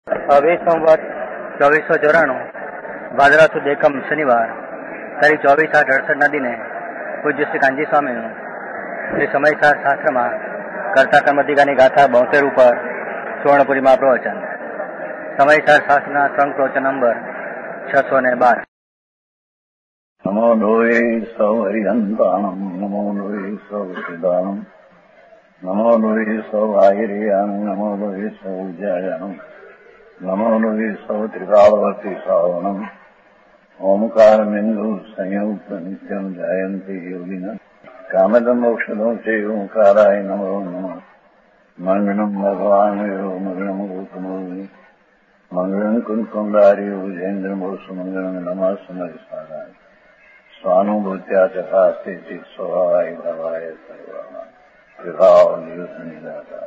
હવે સંવત 2494 ભાદરા સુદ એકમ શનિવાર તારીખ 24/8/68 દિને પૂજ્ય શ્રી કાનજી સ્વામીનું શ્રી સમયસાર શાસ્ત્રમાં કર્તા કર્મધિકાની ગાથા 72 ઉપર સુવર્ણપુરીમાં પ્રવચન. સમયસાર શાસ્ત્રના સંઘ પ્રવચન નંબર 612. નમો લોહે સૌ હરિહંતાણમ, નમો લોહે સૌ સિદ્ધાણમ, નમો લોહે સૌ આહિર્યાણમ, નમો લોહે સૌ વિજયાણમ, નમો લોહે સૌ ત્રિકાળવર્તી શ્રાવણમ. ઓમકાર બિંદુ સંયુક્ત નિત્યમ જયંતી યોગિન કામદમ મોક્ષદો છે ઓંકારાય નમો નમઃ. મંગળમ ભગવાન મંગળમ ગૌતમોની મંગળમ કુંકુંડાર્ય વિજેન્દ્રમો સુમંગળમ નમઃ સમરિસારાય સ્વાનુભૂત્યા ચકાસ્તે સ્વભાવાય ભવાય સર્વા વિભાવ નિયુક્ત નિરાકાર.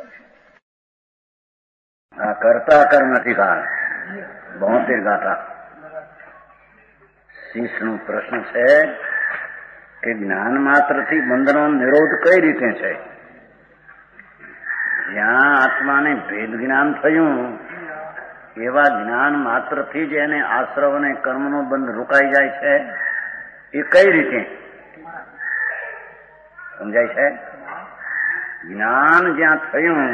આ કરતા કર્મધિકાર 72 ગાથા. શીશનો પ્રશ્ન છે કે જ્ઞાન માત્રથી બંધનો નિરોધ કઈ રીતે છે? જ્યાં આત્માને ભેદ જ્ઞાન થયું એવા જ્ઞાન માત્રથી જ એને આશ્રવ અને કર્મનો બંધ રોકાઈ જાય છે. એ કઈ રીતે સમજાય છે? જ્ઞાન જ્યાં થયું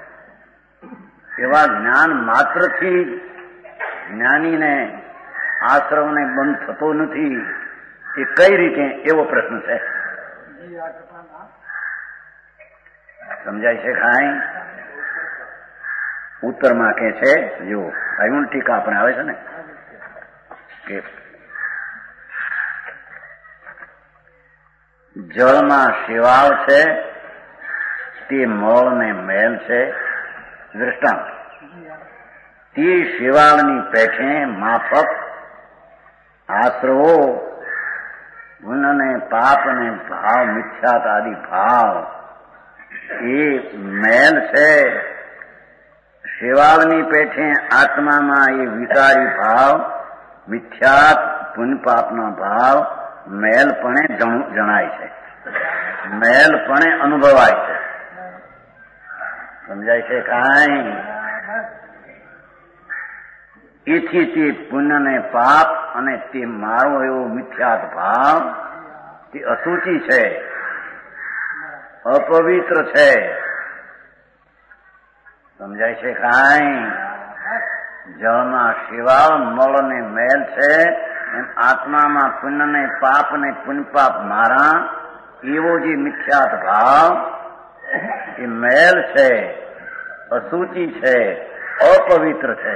એવા જ્ઞાન માત્રથી જ્ઞાનીને આશ્રવને બંધ થતો નથી. એ કઈ રીતે એવો પ્રશ્ન છે. સમજાય છે કાંઈ? ઉત્તરમાં કે છે, જો આવ્યું ટીકા આપણે આવે છે ને કે જળમાં શેવાળ છે તે મળ ને મેલ છે. દ્રષ્ટાંત: તે શેવાળની પેઠે માફક આશ્રવો ગુણ ને પાપ ને ભાવ મિથ્યાત આદિ ભાવ એ મેલ છે. શેવાળની પેઠે આત્મામાં એ વિકારી ભાવ મિથ્યાત પુણ્ય પાપના ભાવ મેલપણે જણાય છે, મેલપણે અનુભવાય છે. સમજાય છે કાંઈ? એથી તે પુણ્ય ને પાપ અને તે મારો એવો મિથ્યાત ભાવ તે અસુચિ છે, અપવિત્ર છે. સમજાય છે કાંઈ? જળમાં શેવાળ મળ ને મેલ છે, એમ આત્મામાં પુણ્ય ને પાપ ને પુણ્ય પાપ મારા એવો જે મિથ્યાત ભાવ એ મેલ છે, અસુચિ છે, અપવિત્ર છે.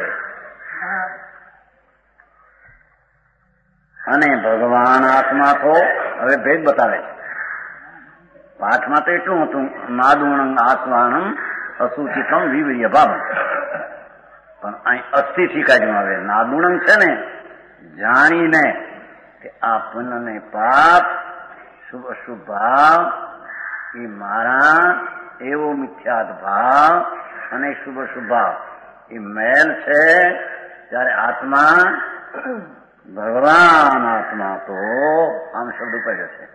અને ભગવાન આત્મા તો હવે ભેદ બતાવે છે. પાઠમાં તો એટલું હતું, નાદુણંગ આત્માનમ અસુચિતમ વિવ્રિય ભાવ. પણ અહીં અસ્થિથી કાઢવામાં આવે. નાદુણંગ છે ને, જાણીને કે આ પુણ્ય ને પાપ શુભ અશુભ ભાવ એ મારા એવો મિથ્યાત ભાવ અને શુભ અશુભ ભાવ એ મેલ છે. ત્યારે આત્મા ભગવાન આત્મા તો આમ શબ્દ પડ્યો છે.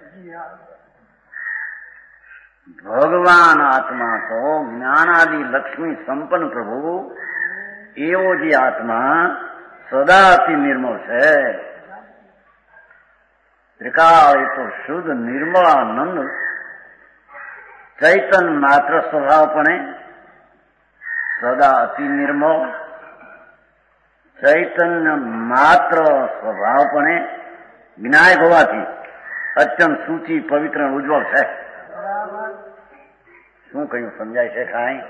ભગવાન આત્મા તો જ્ઞાનાદિ લક્ષ્મી સંપન્ન પ્રભુ એવો જે આત્મા સદાથી નિર્મળ છે. ત્રિકાળ એ તો શુદ્ધ નિર્મળાનંદ ચૈતન માત્ર સ્વભાવપણે સદા અતિ નિર્મળ ચૈતન્ય માત્ર સ્વભાવપણે વિનાયક હોવાથી અત્યંત સૂચિ પવિત્ર ઉજ્જવળ છે. શું કહ્યું? સમજાય છે કાંઈ?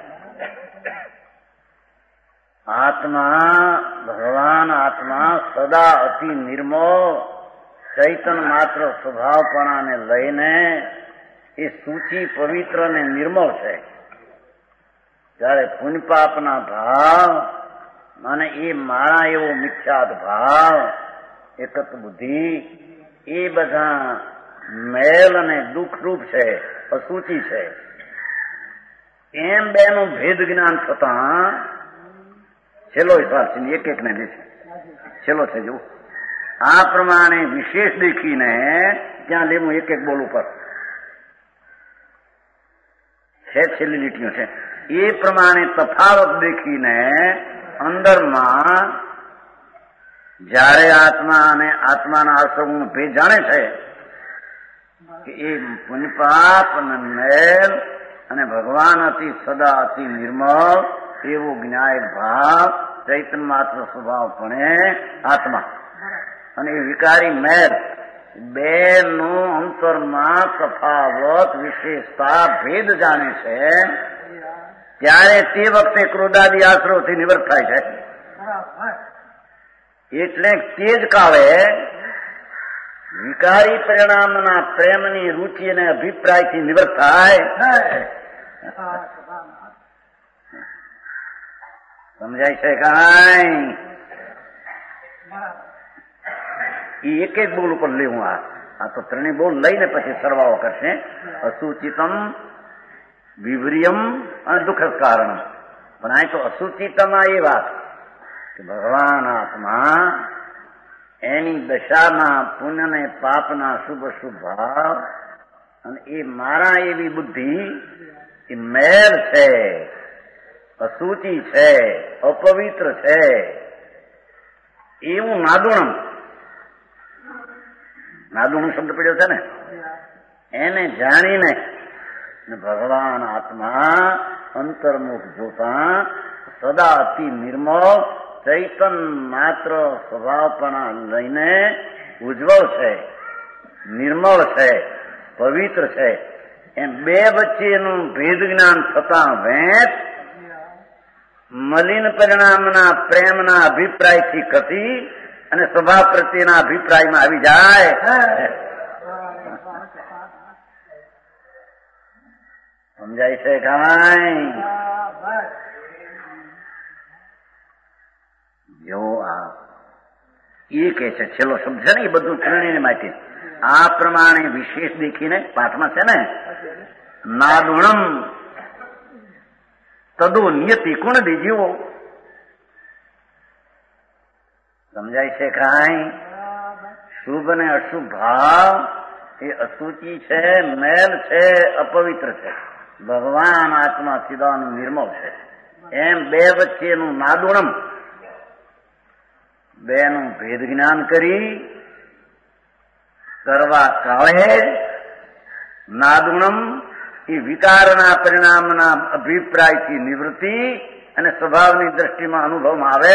આત્મા ભગવાન આત્મા સદા અતિ નિર્મળ ચૈતન માત્ર સ્વભાવપણાને લઈને એ સૂચિ પવિત્ર ને નિર્મળ છે. ત્યારે પુણ્ય પાપના ભાવ અને એ મારા એવો મિથ્યાત ભાવ એકત બુદ્ધિ એ બધા મેલ અને દુઃખરૂપ છે, અસુચિ છે. એમ બેનું ભેદ જ્ઞાન થતા છેલ્લો હિસાબ છે, એક એકને દે છે. છેલ્લો છે જો આ પ્રમાણે વિશેષ દેખીને ત્યાં લેવું એક એક બોલ ઉપર છે, છેલ્લી લીટીઓ છે. એ પ્રમાણે તફાવત દેખીને અંદરમાં જ્યારે આત્મા અને આત્માના આશ્રમનો ભેદ જાણે છે કે એ પુણ્યપાપ અને મેલ અને ભગવાન અતિ સદા અતિ નિર્મળ એવો જ્ઞાય ભાવ ચૈતન્ય માત્ર સ્વભાવપણે આત્મા અને એ વિકારી મેલ બે નો અંતરમાં તફાવત વિશેષતા ભેદ જાણે છે ત્યારે તે વખતે ક્રોધાદી આશ્રવથી નિવૃત્ત થાય છે. એટલે તે જ કાળે વિકારી પરિણામના પ્રેમની રુચિ અને અભિપ્રાયથી નિવૃત્ત થાય. સમજાય છે કાંઈ? એ એક એક બોલ ઉપર લેવું. આ તો ત્રણેય બોલ લઈને પછી સરવાળો કરશે. અસુચિતમ, વિવ્રિયમ અને દુઃખ કારણ. પણ આ તો અસુચિતમાં એ વાત કે ભગવાન આત્મા એની દશાના પુણ્ય ને પાપના શુભ શુભ ભાવ અને એ મારા એવી બુદ્ધિ એ મેલ છે, અસુચિ છે, અપવિત્ર છે એવું નાદુણમ શબ્દ પડ્યો છે ને, એને જાણીને ભગવાન આત્મા અંતર્મુખ જોતા સદા અતિ નિર્મળ ચૈતન માત્ર સ્વભાવપણા લઈને ઉજ્જવળ છે, નિર્મળ છે, પવિત્ર છે એમ બે વચ્ચેનું ભેદ જ્ઞાન થતા વેંત મલિન પરિણામના પ્રેમના અભિપ્રાયથી કતી અને સ્વભાવ પ્રત્યેના અભિપ્રાયમાં આવી જાય. સમજાય છે કાંઈ? જો આ એ કે છે છેલ્લો શબ્દ છે ને એ બધું ત્રણેય માટે આ પ્રમાણે વિશેષ દેખીને પાઠમાં છે ને નાદુણમ તદુ નિયતિ કોણ દીજીવો. સમજાય છે કાંઈ? શુભ ને અશુભ ભાવ એ અસુચિ છે, મેલ છે, અપવિત્ર છે. ભગવાન આત્મા સીધાનું નિર્મળ છે. એમ બે વચ્ચેનું નાદુણમ બેનું ભેદ જ્ઞાન કરવા કાળે નાદુણમ એ વિકારના પરિણામના અભિપ્રાયથી નિવૃત્તિ અને સ્વભાવની દ્રષ્ટિમાં અનુભવમાં આવે.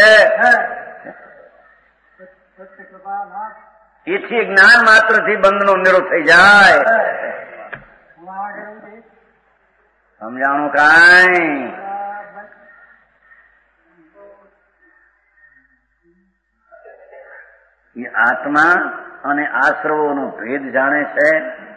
એથી જ્ઞાન માત્રથી બંધનો નિરોધ થઈ જાય. સમજાણું કાંઈ? એ આત્મા અને આશ્રવોનો ભેદ જાણે છે,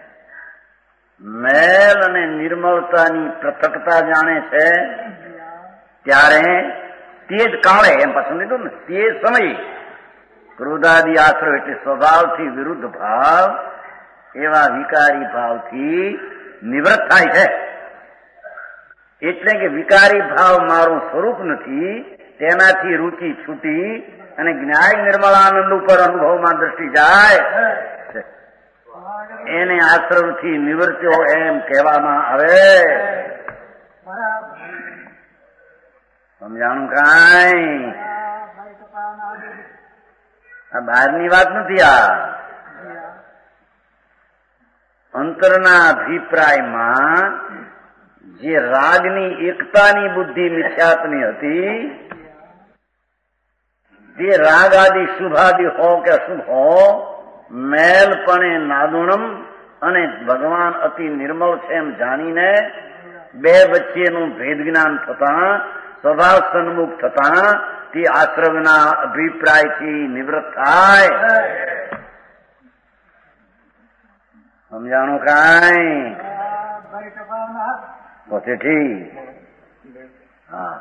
મેલ અને નિર્મળતાની પૃથકતા જાણે છે. ત્યારે તે જ કાળે એમ પસંદ લીધું ને તે સમય ક્રોધાદી આશ્રવ એટલે સ્વભાવથી વિરુદ્ધ ભાવ એવા વિકારી ભાવથી નિવૃત્ત થાય છે. એટલે કે વિકારી ભાવ મારું સ્વરૂપ નથી તેનાથી રુચિ છૂટી અને જ્ઞાય નિર્મળાનંદ ઉપર અનુભવમાં દ્રષ્ટિ જાય એને આશ્રમથી નિવૃત્યો એમ કહેવામાં આવે. સમજાણું કાંઈ? આ બહારની વાત નથી. આ અંતરના અભિપ્રાયમાં જે રાગની એકતાની બુદ્ધિ મિથ્યાત્મની હતી તે રાગ આદિ શુભાદિ હો કે અશુભ હો મેલપણે નાદુણમ અને ભગવાન અતિ નિર્મળ છે એમ જાણીને બે વચ્ચેનું ભેદ જ્ઞાન થતા સ્વભાવ સન્મુખ થતા તે આશ્રમના અભિપ્રાયથી નિવૃત્ત થાય. સમજાણું કાંઈ? પોતે ઠીક. હા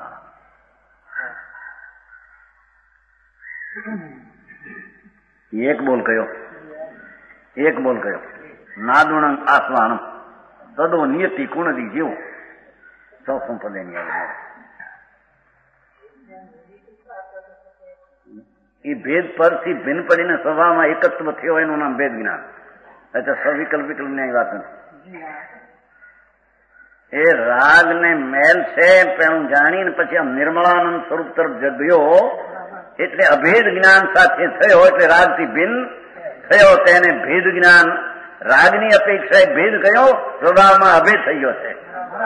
એક બોલ કયો નાદુણં આસ્વાનમ તદો નિયતિ કુણદી જેવો ચોથું પદેની આવે. એ ભેદ પરથી ભિન્ન પડીને સ્વભાવમાં એકત્વ થયો એનું નામ ભેદ જ્ઞાન. એટલે સવિકલ્પ વિકલ્પ ની વાત નથી. એ રાગ ને મેલ છે પેલું જાણીને પછી આમ નિર્મળાનંદ સ્વરૂપ તરફ જગ્યો એટલે અભેદ જ્ઞાન સાથે થયો એટલે રાગથી ભિન્ન થયો. તેને ભેદ જ્ઞાન રાગની અપેક્ષાએ ભેદ કયો સ્વભાવમાં અભેદ થઈ ગયો છે.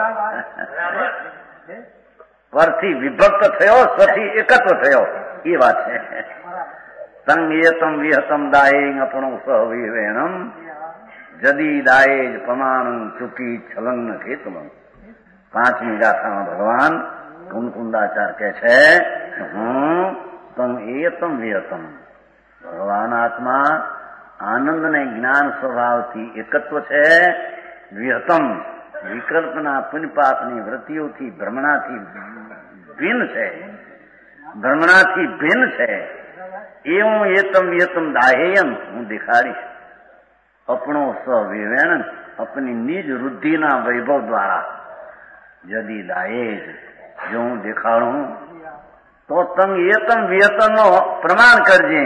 પરથી વિભક્ત થયો, સ્વથી એકત્વ થયો એ વાત છે. સંગેતમ વિહતમ દાયે અપણો સવિવેણમ જદી દાયે જ પ્રમાણ ચૂકી છલંગ ખેતમ. 5મી ગાથામાં ભગવાન કુંકુંદાચાર કે છે હું તમ એતમ વિહતમ. ભગવાન આત્મા આનંદ ને જ્ઞાન સ્વભાવથી એકત્વ છે. વિહતમ વિકલ્પના પુણ્યપાપની વૃત્તિઓથી ભ્રમણાથી ભિન્ન છે. ભ્રમણાથી ભિન્ન છે. એવું એતમ વિહતમ દાહેયમ હું દેખાડીશ. અપણો સ્વવિવેણ अपनी निज रुद्धि वैभव द्वारा यदि दाएज जो हूँ देखाड़ू तो तंग एतम वियतम नो प्रमाण करजे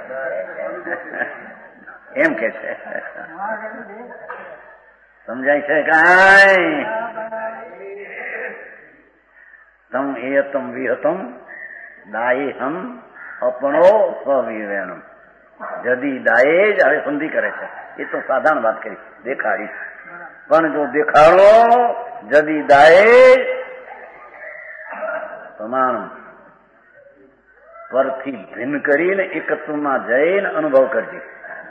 एम के छे समझाय छे काई तम एतम विहतम दाए हम अपनो स्विवेणम यदि दाएज હવે સંધિ કરે છે એ તો સાધારણ વાત કરી દેખાડી પણ જો દેખાડો જદી દાએજ પ્રમાણ પરથી ભિન્ન કરીને એકત્વમાં જઈને અનુભવ કરજે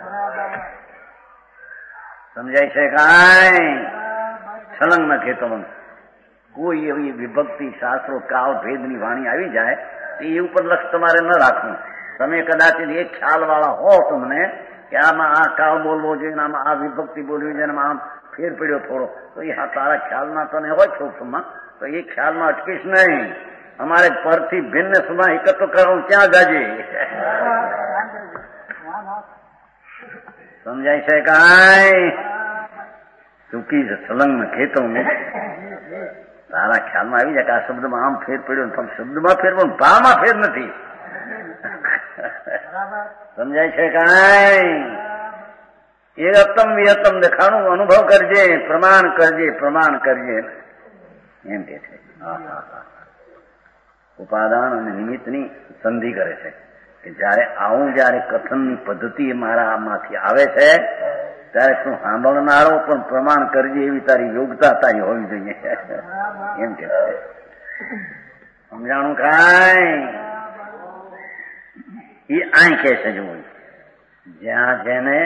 સમજાય છે કાંઈ છલંગ ન ખેતો કોઈ એવી વિભક્તિ શાસ્ત્રો કાવ ભેદની વાણી આવી જાય એ ઉપર લક્ષ તમારે ન રાખવું તમે કદાચ એક ખ્યાલ વાળા હો તમને કે આમાં આ કાળ બોલવો જોઈએ આમાં આ વિભક્તિ બોલવી જોઈએ આમ ફેર પડ્યો થોડો તો એ તારા ખ્યાલમાં તને હોય સૂક્ષ્મમાં તો એ ખ્યાલમાં અટકીશ નહીં અમારે પરથી ભિન્ન સુધા એકત્ર કરવું ક્યાં જાજે સમજાય છે કાંઈ ચૂકી છે સંલગ્ન ખેતો તારા ખ્યાલમાં આવી જાય કે આ શબ્દમાં આમ ફેર પડ્યો પણ શબ્દમાં ફેર પણ ભાવમાં ફેર નથી સમજાય છે કાંઈ એ અતમ વિહતમ દેખાણું અનુભવ કરજે પ્રમાણ કરજે એમ કે છે ઉપાદાન અને નિમિત્તની સંધિ કરે છે કે જયારે આવું જયારે કથનની પદ્ધતિ મારા આમાંથી આવે છે ત્યારે તું સાંભળનારો પણ પ્રમાણ કરજે એવી તારી યોગ્યતા તારી હોવી જોઈએ એમ કે છે સમજાણું કાંઈ એ આ કહે છે જોવું જ્યાં જેને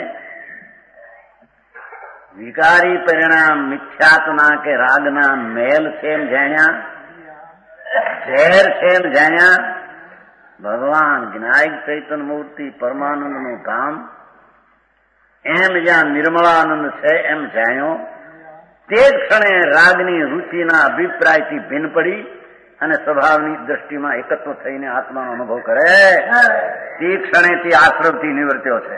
વિકારી પરિણામ મિથ્યાત્વના કે રાગના મેલ છે એમ જાણ્યા ઝેર છે એમ જાણ્યા ભગવાન જ્ઞાયક ચૈતન્ય મૂર્તિ પરમાનંદનું કામ એમ જ્યાં નિર્મળાનંદ છે એમ જાણ્યો તે જ ક્ષણે રાગની રુચિના અભિપ્રાયથી ભિન્ન પડી અને સ્વભાવની દ્રષ્ટિમાં એકત્વ થઈને આત્માનો અનુભવ કરે તે ક્ષણેથી આશ્રવથી નિવર્ત્યો છે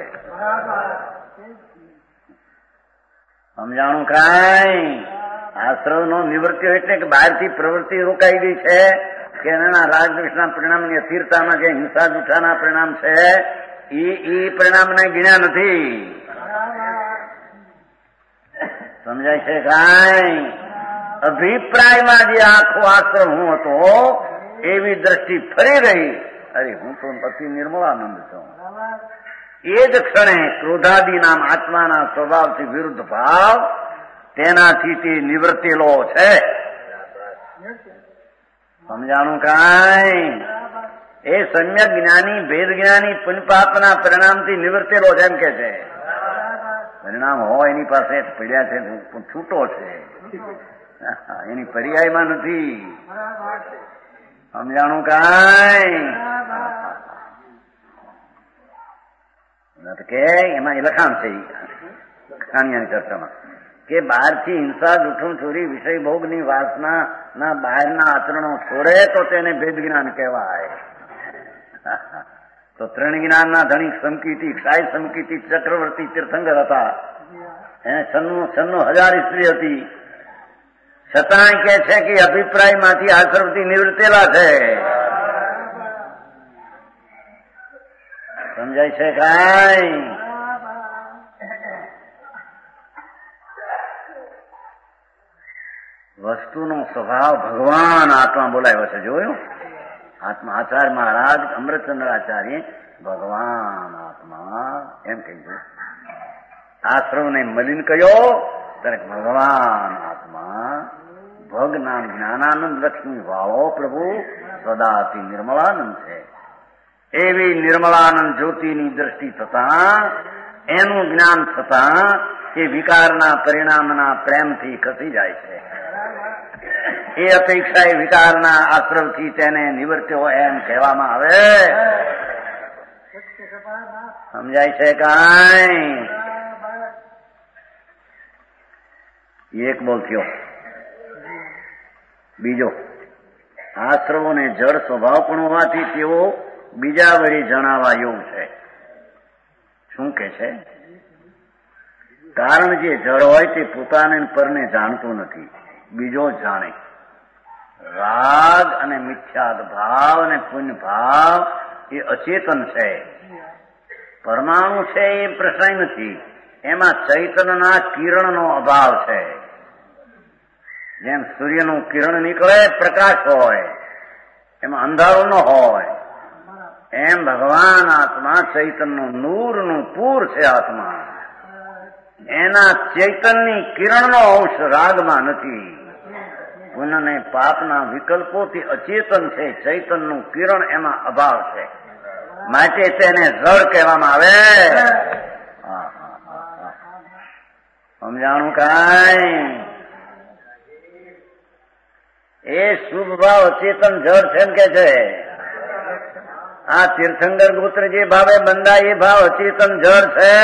સમજાણું કાંઈ આશ્રવનો નિવર્ત્યો એટલે કે બહારથી પ્રવૃત્તિ રોકાઈ ગઈ છે કે એના રાગદ્વેષના પરિણામની અસ્થિરતામાં જે હિંસા જૂઠાના પરિણામ છે એ પરિણામને ગણ્યા નથી સમજાય છે કાંઈ અભિપ્રાયમાં જે આખો આશ્રમ હું હતો એવી દ્રષ્ટિ ફરી રહી અરે હું તો અતિ નિર્મળાનંદ છું એ જ ક્ષણે ક્રોધાદી નામ આત્માના સ્વભાવથી વિરુદ્ધ ભાવ તેનાથી તે નિવૃત્તેલો છે સમજાણું કાંઈ એ સમ્યક જ્ઞાની ભેદ જ્ઞાની પુણ્યપાપના પરિણામથી નિવૃત્તેલો છે એમ કે છે પરિણામ હોય એની પાસે પીડ્યા છે છૂટો છે એની પર્યાયમાં નથી સમજાણું કાંઈ કે એમાં એ લખાણ છે ખાણિયાની ચર્ચામાં કે બહારથી હિંસા જૂઠું ચોરી વિષય ભોગની વાસના ના બહારના આચરણો છોડે તો તેને ભેદ જ્ઞાન કહેવાય તો ત્રણ જ્ઞાનના ધનિક સમકીતી ક્ષાય સમકીતી ચક્રવર્તી તીર્થંકર હતા એને છન્નું 1000 સ્ત્રી હતી છતાં કે છે કે અભિપ્રાયમાંથી આશ્રવથી નિવૃત્તેલા છે સમજાય છે કાંઈ વસ્તુનો સ્વભાવ ભગવાન આત્મા બોલાયો છે. જોયું? આત્મા આચાર્ય મહારાજ અમૃતચંદ્ર આચાર્ય ભગવાન આત્મા એમ કહીશું. આશ્રવને મલિન કયો ત્યારે ભગવાન આત્મા ભગ નામ જ્ઞાનાનંદ લક્ષ્મી વાળો પ્રભુ સદા અતિ નિર્મળાનંદ છે. એવી નિર્મળાનંદ જ્યોતિની દ્રષ્ટિ થતા એનું જ્ઞાન થતા એ વિકારના પરિણામના પ્રેમથી ખસી જાય છે. એ અપેક્ષા એ વિકારના આશ્રમથી તેને નિવર્ત્યો એમ કહેવામાં આવે. સમજાય છે કાંઈ? એક બોલ થયો. બીજો, આશ્રવોને જળ સ્વભાવ પણ હોવાથી તેઓ બીજા વળી જણાવવા યોગ છે. શું કે છે? કારણ જે જળ હોય તે પોતાને પરને જાણતું નથી, બીજો જાણે. રાગ અને મિથ્યાદ ભાવ અને પુણ્ય ભાવ એ અચેતન છે. પરમાણુ છે એ પ્રશ્ન નથી, એમાં ચૈતન્યના કિરણનો અભાવ છે. જેમ સૂર્યનું કિરણ નીકળે પ્રકાશ હોય, એમાં અંધારું ન હોય, એમ ભગવાન આત્મા ચૈતન્યનું નૂરનું પૂર છે. આત્મા એના ચૈતન્યની કિરણનો અંશ રાગમાં નથી. પુણ્ય અને પાપના વિકલ્પોથી અચેતન છે. ચૈતન્યનું કિરણ એમાં અભાવ છે, માટે તેને જળ કહેવામાં આવે. સમજાણું કાંઈ? એ શુભ ભાવ અચેતન જળ છે કે છે. આ તીર્થંકર ગોત્ર જે ભાવે બંધાય એ ભાવ અચેતન જળ છે.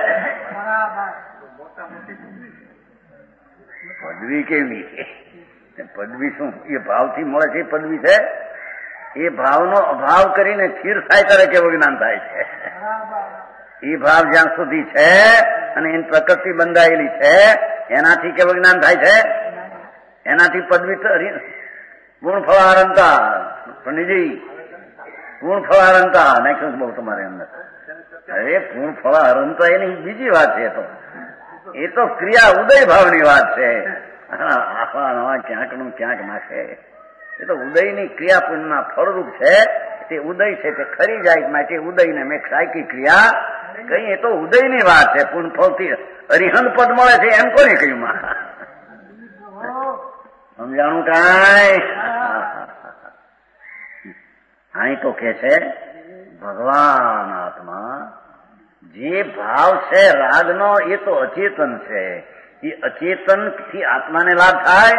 પદવી કેવી છે? પદવી શું એ ભાવથી મળે છે? પદવી છે એ ભાવનો અભાવ કરીને સ્થિર થાય ત્યારે કેવું જ્ઞાન થાય છે. એ ભાવ જ્યાં સુધી છે અને એની પ્રકૃતિ બંધાયેલી છે એનાથી કેવું જ્ઞાન થાય છે? એનાથી પદવી ગુણ ફળારંતા પંડિતજી પૂર્ણ ફળારંતા નાખ્યું બહુ તમારે અંદર. અરે પૂર્ણ ફળારંતા એની બીજી વાત છે. એ તો ક્રિયા ઉદય ભાવની વાત છે. આખા નવા ક્યાંકનું ક્યાંક નાખે એ તો ઉદયની ક્રિયા પુણ્યના ફળરૂપ છે. તે ઉદય છે તે ખરી જાય માટે ઉદયને મેં સાયકી ક્રિયા કઈ. એ તો ઉદયની વાત છે. પૂર્ણ ફળથી અરિહંત પદ મળે છે એમ કોને કહ્યું? સમજાણું કાંઈ? અહીં તો કે છે ભગવાન આત્મા જે ભાવ છે રાગનો એ તો અચેતન છે. એ અચેતન થી આત્માને લાભ થાય.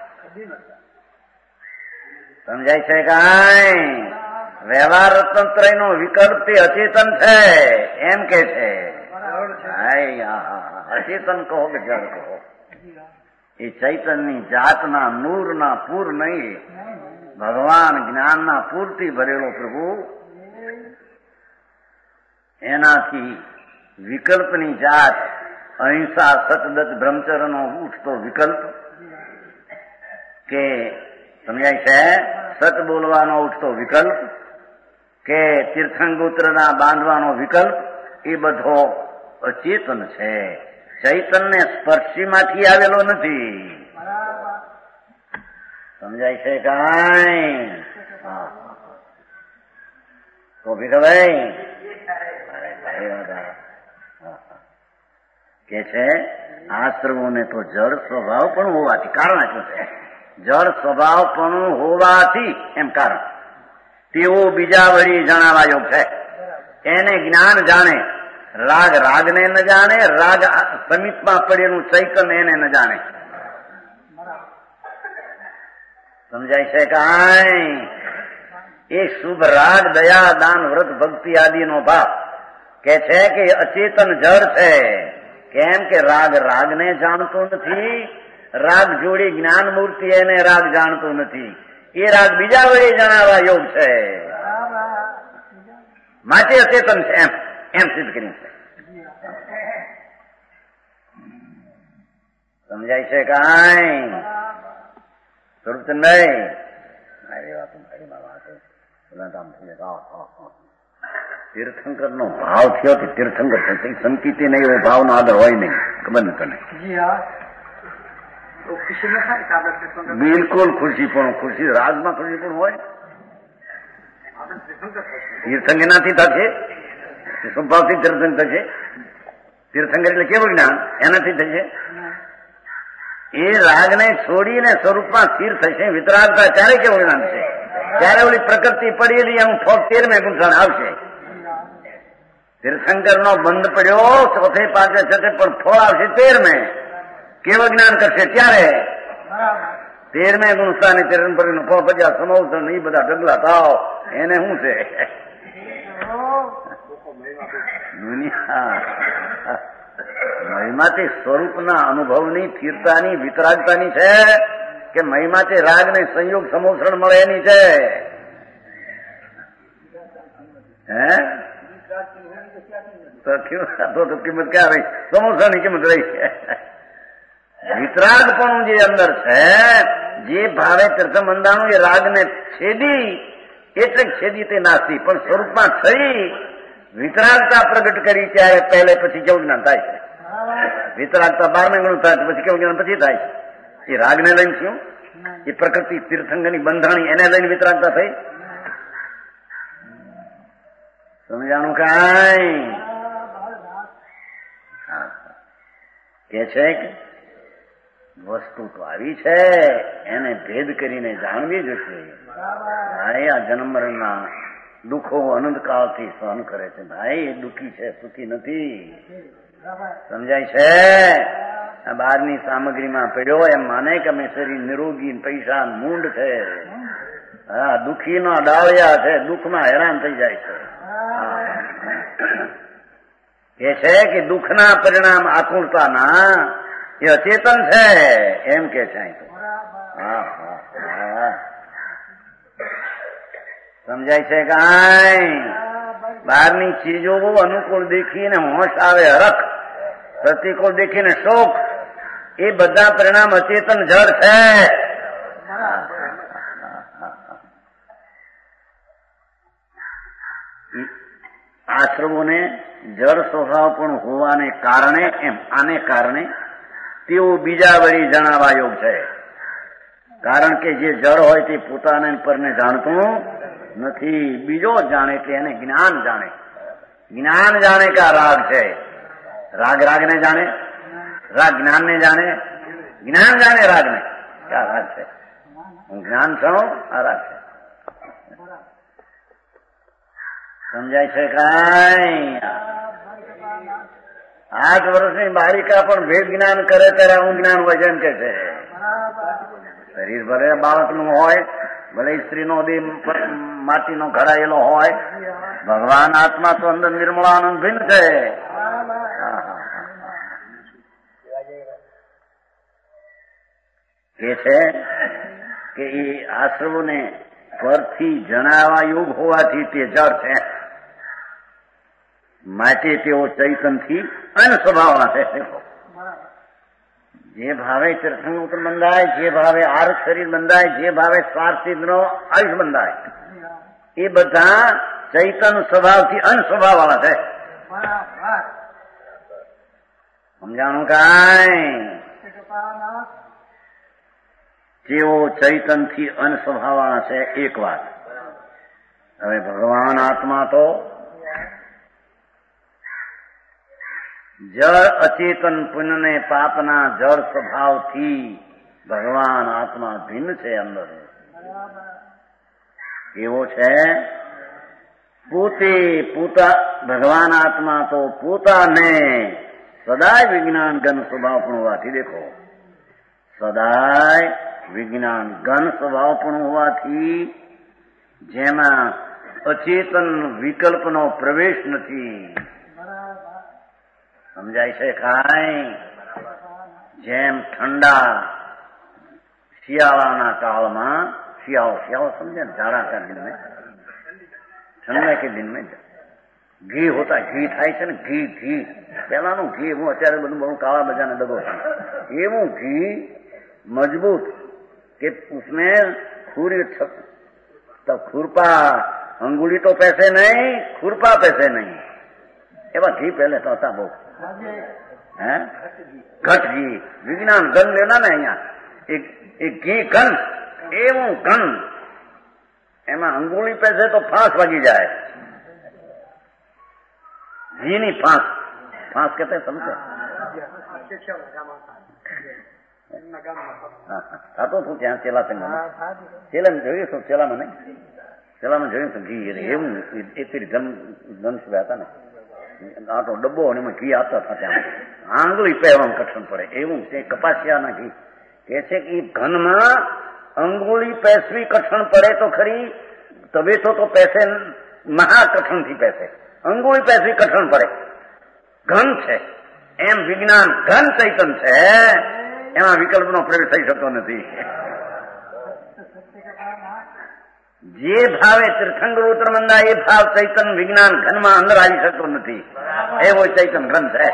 સમજાય છે કાંઈ? વ્યવહાર તંત્રનો વિકલ્પ તે અચેતન છે એમ કે છે. અચેતન કહો કે જળ કહો, એ ચૈતનની જાતના નૂરના પૂર નહીં, ભગવાન જ્ઞાનના પૂરથી ભરેલો પ્રભુ. એનાથી વિકલ્પની જાત અહિંસા સતદત બ્રહ્મચર્યનો ઉઠતો વિકલ્પ કે સમજાય છે, સત બોલવાનો ઉઠતો વિકલ્પ કે તીર્થંગોત્રના બાંધવાનો વિકલ્પ, એ બધો અચેતન છે. ચૈતન્ય સ્પર્શીમાંથી આવેલો નથી. સમજાય છે કાંઈ? તો ભીખાભાઈ કે છે આશ્રમોને તો જળ સ્વભાવ પણ હોવાથી, કારણ આટલું છે, જળ સ્વભાવ પણ હોવાથી એમ કારણ તેઓ બીજા વળી જણાવવા યોગ છે. એને જ્ઞાન જાણે, રાગ રાગને ન જાણે, રાગ સમીપમાં પડેલું ચૈતન્ય એને ન જાણે. સમજાય છે કાંઈ? એ શુભ રાગ દયા દાન વ્રત ભક્તિ આદિનો ભાવ કે છે કે અચેતન જળ છે. કેમ કે રાગ રાગને જાણતો નથી, રાગ જોડી જ્ઞાન મૂર્તિ એને રાગ જાણતો નથી. એ રાગ બીજા વડે જણાવવા યોગ છે, માટે અચેતન છે એમ સિદ્ધ કર્યું છે. સમજાય છે કાંઈ? સ્વરૂપચંદભાઈ તીર્થંકર નો ભાવ થયો કે તીર્થંકર સંકિતે નહીં એવો ભાવનો આદર હોય નહીં. ખબર ને તને? બિલકુલ ખુશી રાગમાં ખુશી પણ હોય. તીર્થંગ એનાથી થશે, સ્વભાવથી તીર્થંગ થશે. તીર્થંકર એટલે કેવું જ્ઞાન એનાથી થશે. એ રાગને છોડીને સ્વરૂપમાં સ્થિર થશે. વિતરાગતા ત્યારે કેવું જ્ઞાન છે? ત્યારે ઓલી પ્રકૃતિ પડેલી એનું ફોગ 13મે ગુંઠાણ આવશે. તીર્થંકર નો બંધ પડ્યો 4, 5, 6 પણ ફળ આવશે 13મે. કેવું જ્ઞાન કરશે ત્યારે? 13મે ગુણસ્થાની તીર્થંકર નું ફળ બધા સમાવતો નહીં, બધા ઢગલા થાવ એને શું છે? દુનિયા મહિમાથી સ્વરૂપના અનુભવની સ્થિરતાની વિતરાગતાની છે કે મહિમાથી રાગને સંયોગ સમોષણ મળે એની છે? હે તો કિંમત ક્યાં રહી? સમોષણની કિંમત રહી. વિતરાગપણું જે અંદર છે, જે ભાવે તીર્થમંદાનું એ રાગને છેદી એટલે છેદી તે નાસ્તી, પણ સ્વરૂપમાં થઈ વિતરાગતા પ્રગટ કરી ત્યારે પહેલે પછી કેવું જ્ઞાન થાય છે? વિતરાગતા 12મે ગુણ થાય પછી કેવું જ્ઞાન પછી થાય છે? એ રાગને લઈને શું? એ પ્રકૃતિ તીર્થંગની બંધાણી એને લઈને વિતરાગતા થઈ. સમજાણું કાંઈ? કે છે કે વસ્તુ તો આવી છે, એને ભેદ કરીને જાણવી જોશે. ભાઈ આ જન્મ મરણના દુઃખો અનંતકાળથી સહન કરે છે. ભાઈ એ દુઃખી છે, સુખી નથી. સમજાય છે? આ બહારની સામગ્રીમાં પડ્યો એમ માને કે અમે શરીર નિરોગી, પૈસા મૂંડ છે. હા, દુઃખીનો ડાળિયા છે, દુઃખમાં હેરાન થઈ જાય છે. એ છે કે દુઃખના પરિણામ આકુળતાના એ અચેતન છે એમ કે છે. સમજાય છે કાંઈ? બહારની ચીજો બહુ અનુકૂળ દેખીને હોશ આવે હરખ, પ્રતિકૂળ દેખીને શોક, એ બધા પરિણામ અચેતન જળ છે. આશ્રમોને જળ સ્વભાવ પણ હોવાને કારણે એમ આને કારણે તેઓ બીજા વળી જણાવવા યોગ છે. કારણ કે જે જળ હોય તે પોતાને પરને જાણતું નથી, બીજો જાણે એટલે એને જ્ઞાન જાણે. જ્ઞાન જાણે કે આ રાગ છે. રાગ રાગને જાણે, રાગ જ્ઞાનને જાણે, જ્ઞાન જાણે રાગને કે આ રાગ છે. હું જ્ઞાન છું, આ રાગ છે. સમજાય છે કાંઈ? 8 વર્ષની બાળિકા પણ ભેદ જ્ઞાન કરે ત્યારે હું જ્ઞાન વજન કે છે. શરીર ભલે બાળકનું હોય, ભલે સ્ત્રીનો દેહ માટીનો ઘડાયેલો હોય, ભગવાન આત્મા તો અંદર નિર્મળાનંદ ભિન્ન છે. કે છે કે એ આશ્રવોને પરથી જણાવવા યોગ હોવાથી તે જળ છે, માટે તેઓ ચૈતનથી અનસ્વભાવના છે. જે ભાવે તીર્થંકર બંધાય, જે ભાવે આર્થ શરીર બંધાય, જે ભાવે સ્વાર્થિનો આયુષ બંધાય, એ બધા ચૈતન સ્વભાવથી અનસ્વભાવ વાળા છે. સમજાણું કાંઈ? જેઓ ચૈતનથી અનસ્વભાવ વાળા છે એક વાત. હવે ભગવાન આત્મા તો જળ અચેતન પુણ્યને પાપના જળ સ્વભાવથી ભગવાન આત્મા ભિન્ન છે. અંદર એવો છે પોતે ભગવાન આત્મા તો પોતાને સદાય વિજ્ઞાન ઘન સ્વભાવ પણ હોવાથી, દેખો સદાય વિજ્ઞાન ઘન સ્વભાવ પણ હોવાથી જેમાં અચેતન વિકલ્પનો પ્રવેશ નથી. સમજાય છે કાંઈ? જેમ ઠંડા શિયાળાના કાળમાં, શિયાળો समझे ना, जाड़ा का दिन में, ठंडा के दिन में ઘી હોતા, ઘી થાય છે ને, ઘી પેલાનું ઘી એવું અત્યારે બધું કાળા બજાને દગો છે. એવું ઘી મજબૂત કે उसमें खुरपा अंगुली तो पैसे नहीं, खुरपा पैसे नहीं, એવા ઘી પહેલે તો હતા બહુ. હે ઘટ ઘી વિજ્ઞાન ઘન લેના ને અહીંયા એક ઘી ઘન એવું ઘન એમાં અંગુળી પેસે તો ફાંસ વાગી જાય ઘીની ફાંસ ફાંસ કહેતે સમજે થતો તું ત્યાં ચેલા ચેલા જોયું છું ચેલામાં જોયું છું ઘી એવું એટલી ગન હતા ને આટલો ડબ્બો અને એમાં ઘી આપતા હતા ત્યાં આંગળી પહેરવામાં કઠણ પડે એવું છે કપાસિયાના ઘી કે છે કે ઘનમાં અંગુળી પેસવી કઠણ પડે તો ખરી તબે તો પેસે મહાકઠણથી પેસે અંગુળી પેસવી કઠણ પડે ઘન છે એમ વિજ્ઞાન ઘન ચૈતન છે એમાં વિકલ્પનો પ્રવેશ થઈ શકતો નથી જે ભાવે તીર્થંકર ઉત્તરમંદા એ ભાવ ચૈતન વિજ્ઞાન ઘનમાં અંદર આવી શકતો નથી એવો ચૈતન ઘન છે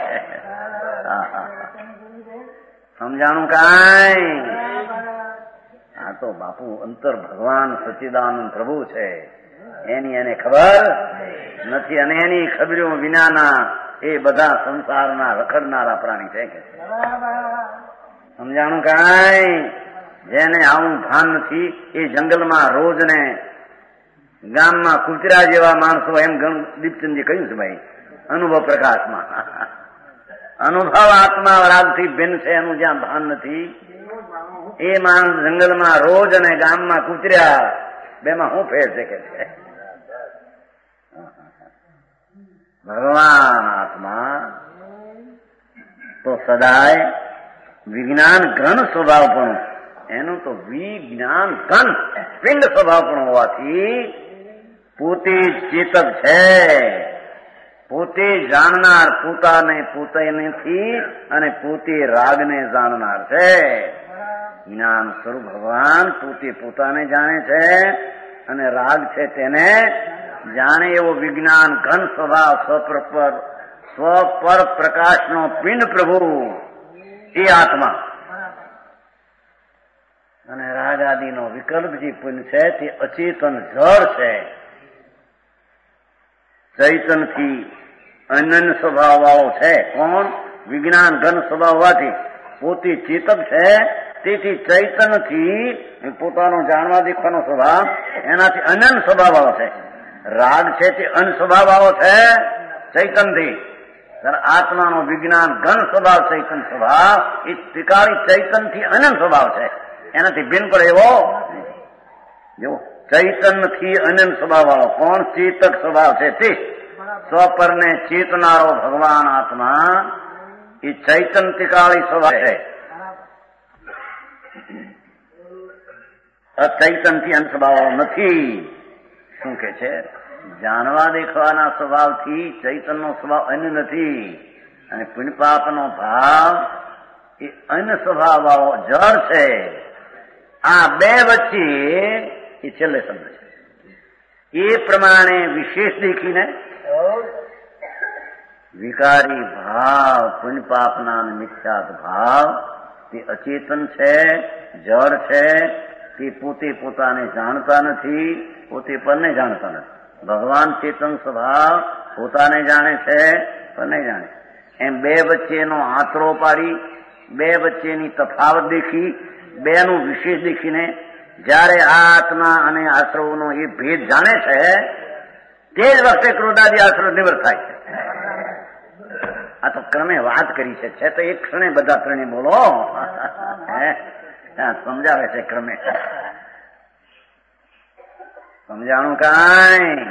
સમજાણું કાંઈ આ તો બાપુ અંતર ભગવાન સચ્ચિદાનંદ પ્રભુ છે એની એને ખબર નથી અને એની ખબરીઓ વિનાના એ બધા સંસારના રખડનારા પ્રાણી છે કે સમજાણું કાંઈ જેને આવું ભાન નથી એ જંગલમાં રોજ ને ગામમાં કુતરા જેવા માણસો એમ દીપચંદજી કહ્યું છે ભાઈ અનુભવ પ્રકાશમાં અનુભવ આત્મા રાગથી ભિન્ન છે એનું જ્યાં ભાન નથી એ માણસ જંગલમાં રોજ અને ગામમાં કૂતર્યા બેમાં શું ફેર છે કે છે ભગવાન આત્મા તો સદાય વિજ્ઞાન ઘન સ્વભાવ પણ એનું તો વિજ્ઞાન ઘન પિંડ સ્વભાવ પણ હોવાથી પોતે ચેતક છે પોતે જાણનાર પોતાનેથી અને પોતે રાગને જાણનાર છે જ્ઞાન સ્વરૂપ ભગવાન પોતે પોતાને જાણે છે અને રાગ છે તેને જાણે એવો વિજ્ઞાન ઘન સ્વભાવ સ્વપર પ્રકાશનો પિંડ પ્રભુ એ આત્મા અને રાગ આદિનો વિકલ્પ જે પુંજ છે તે અચેતન જળ છે ચૈતનથી અનન્ય સ્વભાવ વાળો છે કોણ વિજ્ઞાન ઘન સ્વભાવ હોવાથી પોતે ચેતક છે તેથી ચૈતનથી પોતાનો જાણવા દેખવાનો સ્વભાવ એનાથી અનન્ય સ્વભાવ વાળો છે રાગ છે તે અન સ્વભાવ વાળો છે ચૈતનથી આત્માનો વિજ્ઞાન ઘન સ્વભાવ ચૈતન સ્વભાવ એ ત્રિકાળી ચૈતનથી અનન્ય સ્વભાવ છે એનાથી ભિન્ન પડે એવો જો ચૈતનથી અનન્ય સ્વભાવ વાળો કોણ ચેતક સ્વભાવ છે તે સ્વપરને ચેતનારો ભગવાન આત્મા એ ચૈતન ત્રિકાળી સ્વભાવ છે અચૈતનથી અન સ્વભાવ નથી શું કે છે જાણવા દેખવાના સ્વભાવથી ચૈતનનો સ્વભાવ અન્ય નથી અને પુણ્ય પાપનો ભાવ એ અન્ય સ્વભાવ વાળો જળ છે આ બે વચ્ચે એ છેલ્લે શબ્દ છે એ પ્રમાણે વિશેષ દેખીને વિકારી ભાવ પુણ્ય પાપના મિથ્યાત ભાવ તે અચેતન છે જળ છે તે પોતે પોતાને જાણતા નથી પોતે પરને જાણતા નથી ભગવાન ચેતન સ્વભાવ પોતાને જાણે છે પણ નહીં જાણે એમ બે વચ્ચેનો આંતરો પાડી બે વચ્ચેની તફાવત દેખી બેનું વિશેષ દેખીને જયારે આ આત્મા અને આશ્રવનો એ ભેદ જાણે છે તે જ વખતે ક્રોધાદી આશ્રવ નિવૃત્ત થાય છે આ તો ક્રમે વાત કરી છે તો એક ક્ષણે બધા ત્રણે બોલો સમજાવે છે ક્રમે સમજાણું કાંઈ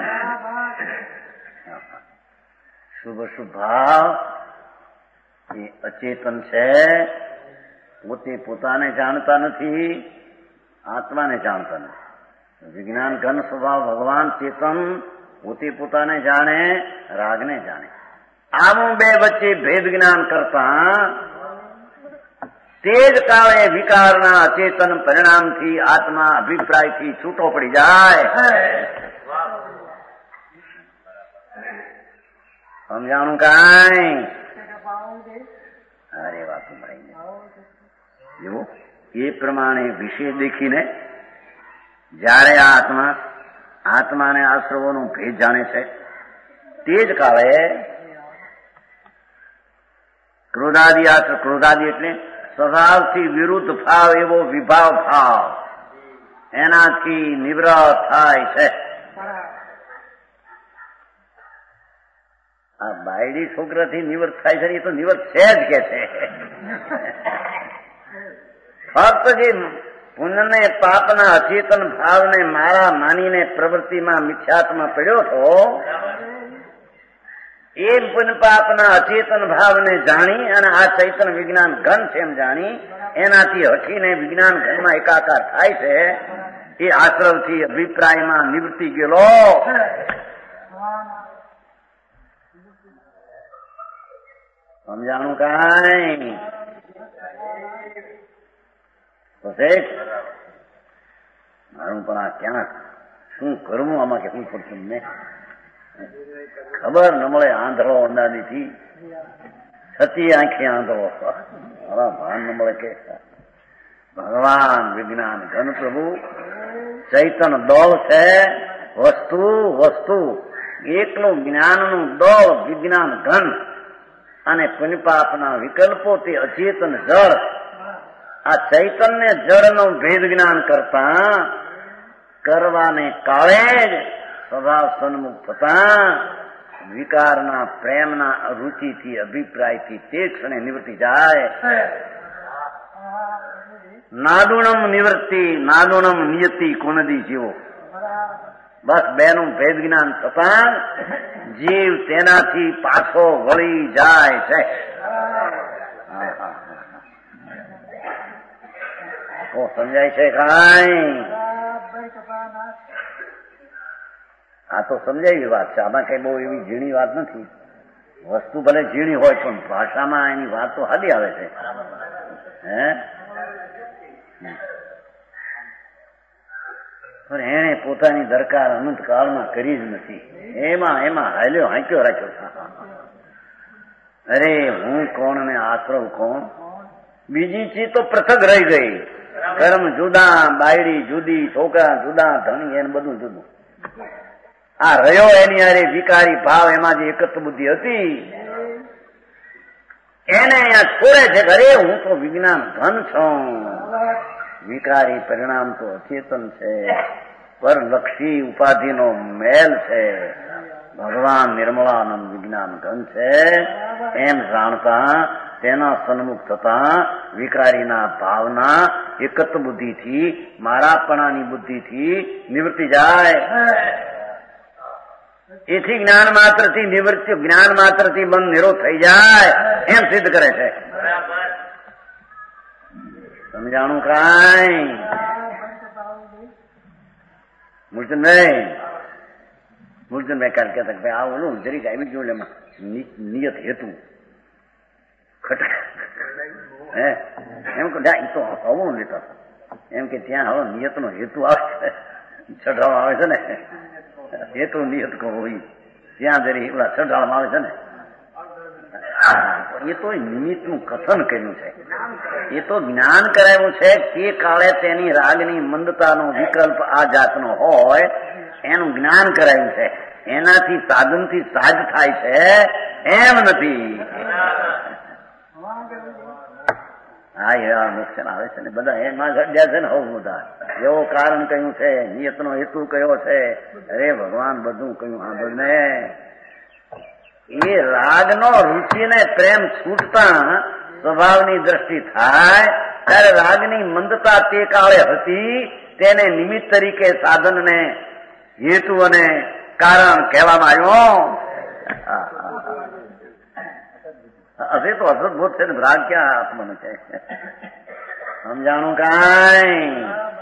શુભ શુભ ભાવ એ અચેતન છે પોતે પોતાને જાણતા નથી આત્માને જાણતા નથી વિજ્ઞાન ઘન સ્વભાવ ભગવાન ચેતન પોતે પોતાને જાણે રાગને જાણે આવું બે વચ્ચે ભેદ જ્ઞાન કરતા તે જ કાળે વિકારના અચેતન પરિણામથી આત્મા અભિપ્રાયથી છૂટો પડી જાય સમજાણું કાંઈ અરે વાત મળીને જુઓ એ પ્રમાણે વિશેષ દેખીને જ્યારે આ આત્માને આશ્રવોનો ભેદ જાણે છે તે જ કાળે ક્રોધાદિ આશ્રય, ક્રોધાદિ એટલે સ્વભાવથી વિરુદ્ધ ભાવ એવો વિભાવ ભાવ, એનાથી નિવૃત્ત થાય છે. આ બાયડી છોકરાથી નિવૃત્ત થાય છે એ તો નિવૃત્ત છે જ કે છે. ફક્ત જે પુણ્યને પાપના અચેતન ભાવને મારા માનીને પ્રવૃત્તિમાં મિથ્યાત્મા પડ્યો હતો, એ પુણ્ય પાપના અચેતન ભાવને જાણી અને આ ચૈતન્ય વિજ્ઞાન ઘન છે એમ જાણી એનાથી હટીને વિજ્ઞાન ઘનમાં એકાકાર થાય છે. એ આશ્રવથી અભિપ્રાયમાં નિવૃત્તિ ગયેલો. સમજાણું કાંઈ? મારું પણ આ ક્યાંક શું કરવું આમાં કે શું પડતું ને ખબર ન મળે. આંધળો અંદાજીથી છતી આંખે આંધળો, ભાન ન મળે કે ભગવાન વિજ્ઞાન ઘન પ્રભુ ચૈતન દોલ છે. વસ્તુ એકલું જ્ઞાનનું દોલ વિજ્ઞાન ઘન અને પુણ્યપાપના વિકલ્પો તે અચેતન જળ. આ ચૈતન્ય જળનો ભેદ જ્ઞાન કરવાને કાળે જ સ્વભાવ સન્મુખ થતા વિકારના પ્રેમના રુચિથી અભિપ્રાયથી તે ક્ષણે નિવૃત્તિ જાય. નાદુણમ નિવૃત્તિ નાદુણમ નિયતિ કોનદી જીવો. બસ બેનું ભેદ જ્ઞાન થતા જીવ તેનાથી પાછો વળી જાય છે. સમજાય છે કાંઈ? આ તો સમજાય વાત છે. આમાં કઈ બહુ એવી ઝીણી વાત નથી. વસ્તુ ભલે ઝીણી હોય પણ ભાષામાં એની વાત તો હાલી આવે છે. પણ એને પોતાની દરકાર અનંત કાળમાં કરી જ નથી. એમાં હાંક્યો રાખ્યો. અરે હું કોણ ને આશ્રવ કોણ? બીજી ચીજ તો પૃથક રહી ગઈ. કર્મ જુદા, બાયડી જુદી, છોકરા જુદા, ધણી એને બધું જુદું. આ રહ્યો એની અરે વિકારી ભાવ, એમાં જે એકત્વ બુદ્ધિ હતી એને અહીંયા છોડે છે. અરે હું તો વિજ્ઞાન ઘન છું. વિકારી પરિણામ તો અચેતન છે, પરલક્ષી ઉપાધિનો મેલ છે. ભગવાન નિર્મળાનંદ વિજ્ઞાન ઘન છે એમ જાણતા તેના સન્મુખ થતા વિકારીના ભાવના એકત્વ બુદ્ધિથી, મારાપણાની બુદ્ધિથી નિવૃત્તિ જાય. એથી જ્ઞાન માત્રથી નિવૃત્તિ, જ્ઞાન માત્રથી બંધ નિરોધ થઈ જાય એમ સિદ્ધ કરે છે. સમજાણું કાંઈ? મૂર્જનભાઈ કાલ કહેતા કે ભાઈ આ ઓલું જરીક આવી ગયું એમાં નિયત હેતુ ખટક એમ કે તો હવું લેતા એમ કે ત્યાં હવે નિયતનો હેતુ આવશે, ચઢાવવામાં આવે છે ને, હેતુ નિયત કહો ત્યાં જરી ઓલા ચઢાવવામાં આવે છે ને. એ તો નિમિત્તનું કથન કર્યું છે. એ તો જ્ઞાન કરાયું છે તે કાળે તેની રાગની મંદતાનો વિકલ્પ આ જાતનો હોય એનું જ્ઞાન કરાયું છે. એનાથી સાધનથી સાજ થાય છે એમ નથી. હા એવા નુકસાન આવે છે ને બધા એમાં ઘડ્યા છે ને. હવ બધા એવો કારણ કયું છે, નિયતનો હેતુ કયો છે. અરે ભગવાન બધું કયું સાંભળ ને. એ રાગનો રુચિને પ્રેમ છૂટતા સ્વભાવની દ્રષ્ટિ થાય ત્યારે રાગની મંદતા તે કાળે હતી તેને નિમિત્ત તરીકે સાધનને હેતુ અને કારણ કહેવામાં આવ્યું. હશે તો અસદભૂત છે ને, રાગ ક્યાં આત્માનું છે? સમજાણું કાંઈ?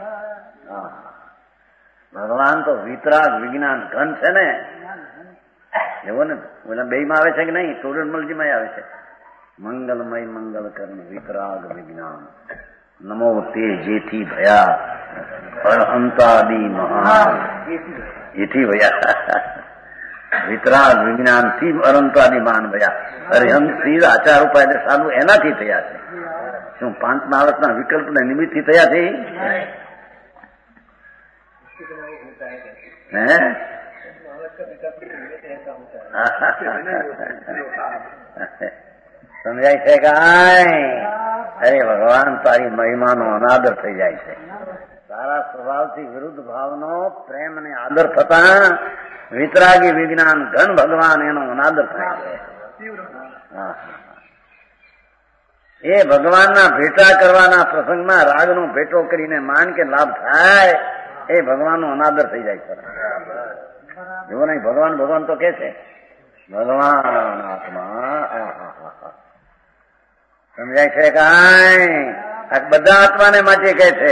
ભગવાન તો વિતરાગ વિજ્ઞાન ઘન છે ને. એવો ને ઓલા બે માં આવે છે કે નહીં? તોરણમલજીમાં આવે છે. મંગલમય મંગલ કર્મ વિતરાગ વિજ્ઞાન નમો તે જેથી ભયા અરહંતાદિ મહાન. એથી ભયા વિતરાગ વિજ્ઞાન થી અરહંતાદિ મહાન ભયા. અરહંત થી આચાર ઉપાય સાધુ એનાથી થયા છે. શું 5 માણસના વિકલ્પ ને નિમિત્ત થી થયા છે? સમજાય છે કાંઈ? અરે ભગવાન તારી મહિમાનો અનાદર થઈ જાય છે. તારા સ્વભાવથી વિરુદ્ધ ભાવનો પ્રેમ અને આદર થતા વિતરાગી વિજ્ઞાન ઘન ભગવાન એનો અનાદર થાય છે. એ ભગવાનના ભેટા કરવાના પ્રસંગમાં રાગનો ભેટો કરીને માન કે લાભ થાય એ ભગવાનનો અનાદર થઈ જાય છે. જો નહીં ભગવાન ભગવાન તો કે છે ભગવાન આત્મા. સમજાય છે કાંઈ? આ બધા આત્માને માટે કહે છે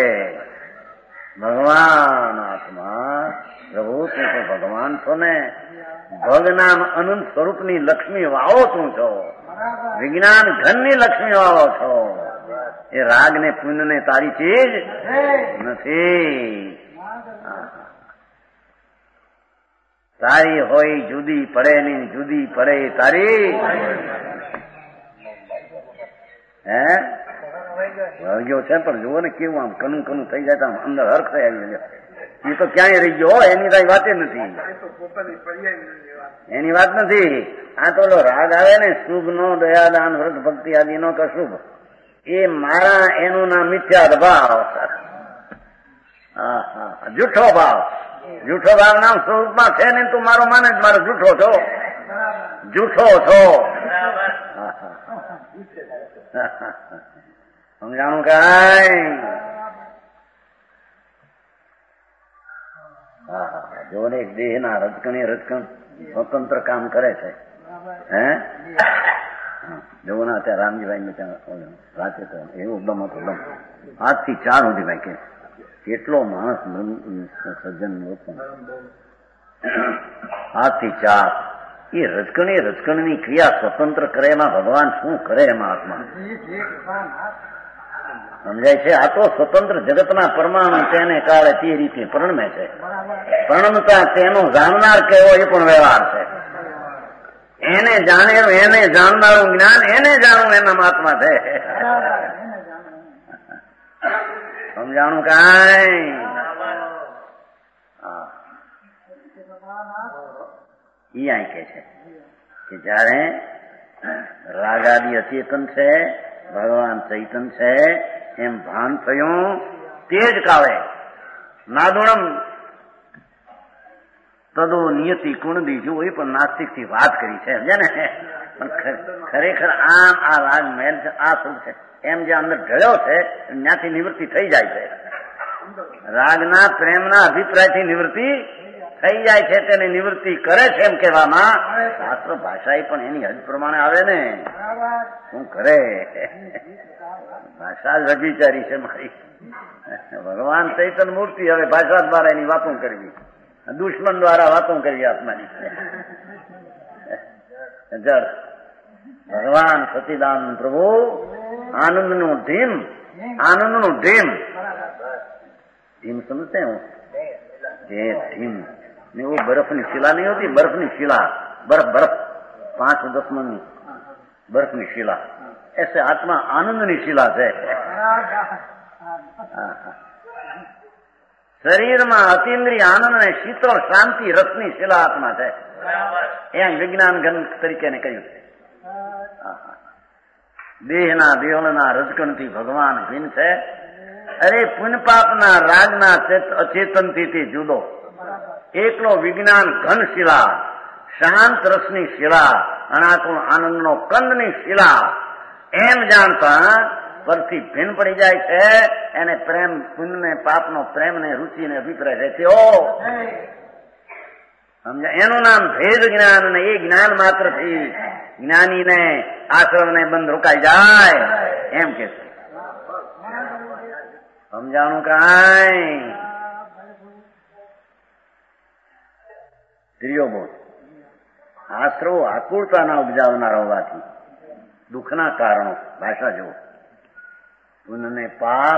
ભગવાન આત્મા. પ્રભુ તું તો ભગવાન છો ને, ભગનામ અનંત સ્વરૂપની લક્ષ્મી વાવો તું છો, વિજ્ઞાન ઘનની લક્ષ્મી વાવો છો. એ રાગ ને પુણ્ય ને તારી ચીજ નથી. તારી હોય જુદી પડે ની જુદી પડે તારી. હે ગયો છે પણ જુઓ ને કેવું આમ કનું કનું થઈ જાય તો આમ અંદર હર્ખ થઈ આવી જાય. એ તો ક્યાંય રહી ગયો, એની કઈ વાત નથી, એની વાત નથી. આ તો રાગ આવે ને શુભ નો દયાદાન વ્રત ભક્તિ આદિ નો કશુભ, એ મારા એનું નામ મિથ્યા ભાવ, જૂઠો ભાવ. જૂઠો ભાવ નામ સ્વરૂપમાં છે ને તું મારો માને જ મારો જૂઠો છો, જૂઠો છો. સમજાણું કાંઈ? જો ને દેહ ના રજકણ સ્વતંત્ર કામ કરે છે. હે જોવો ને અત્યારે રામજીભાઈ ને ત્યાં રાતે તો એવું દમ હતો દમ 8 થી 4 સુધી ભાઈ કે કેટલો માણસ સજ્જન 8 થી 4 એ રજકણની ક્રિયા સ્વતંત્ર કરે એમાં ભગવાન શું કરે એમાં આત્મા સમજાય છે. આ તો સ્વતંત્ર જગતના પરમાણુ તેને કાળે તે રીતે પરણમે છે. પરણમતા તેનો જાણનાર કેવો એ પણ વ્યવહાર છે. એને જાણેલું એને જાણનારું જ્ઞાન એને જાણવું એના આત્મા છે. સમજાણું કાંઈ? ઈ અહીં કે છે કે જયારે રાગાદી અચેતન છે, ભગવાન ચૈતન છે એમ ભાન થયું તે જ કાળે નાદુણમ તદો નિયતિ કુણદી જો એ પણ નાસ્તિક થી વાત કરી છે સમજે ને. પણ ખરેખર આમ આ રાગ મેલ છે, આ શું છે એમ જે અંદર ઢળ્યો છે ત્યાંથી નિવૃત્તિ થઈ જાય છે. રાગના પ્રેમના અભિપ્રાયથી નિવૃત્તિ થઈ જાય છે. તેની નિવૃત્તિ કરે છે એમ કહેવામાં શાસ્ત્ર ભાષા પણ એની હદ પ્રમાણે આવે ને. શું કરે ભાષા જ વ્યભિચારી છે મારી. ભગવાન ચૈતન મૂર્તિ હવે ભાષા દ્વારા એની વાતો કરવી, દુશ્મન દ્વારા વાતો કરવી આત્માની. જળ ભગવાન સચિદાનંદ પ્રભુ આનંદનું ધીમ, આનંદનું ધીમ ધીમ સમજते हो જે ધીમ ને वो बर्फ ની શિલા नहीं होती, बर्फ ની શિલા, बर्फ 5-10 मन ની बर्फ ની શિલા, ऐसे आत्मा आनंद ની શિલા છે. શરીરમાં અતિન્દ્રિય આનંદ ને શીતળ શાંતિ રસની શિલા આત્મા છે. એમ વિજ્ઞાન ઘન તરીકે ને કહ્યું છે. દેહના દેવળના રજકણથી ભગવાન ભિન્ન છે. અરે પુણ્ય પાપના રાગના અચેતનથી તે જુદો. એકલો વિજ્ઞાન ઘન શિલા, શાંત રસની શિલા, અનાકુળ આનંદનો કંદની શિલા એમ જાણતા પરથી ભિન્ન પડી જાય છે. એને પ્રેમ પુણ્ય ને પાપનો પ્રેમ ને રુચિ ને અભિપ્રાય છે તેઓ સમજા. એનું નામ ભેદ જ્ઞાન ને એ જ્ઞાન માત્ર થી જ્ઞાનીને આશ્રમ ને બંધ રોકાઈ જાય એમ કે છે. સમજાણું કાંઈ? ત્રીજો બોલ આશ્રવો આકુળતાના ઉપજાવનારા હોવાથી દુઃખના કારણો. ભાષા જુઓ, પુણ્ય ને પાપ,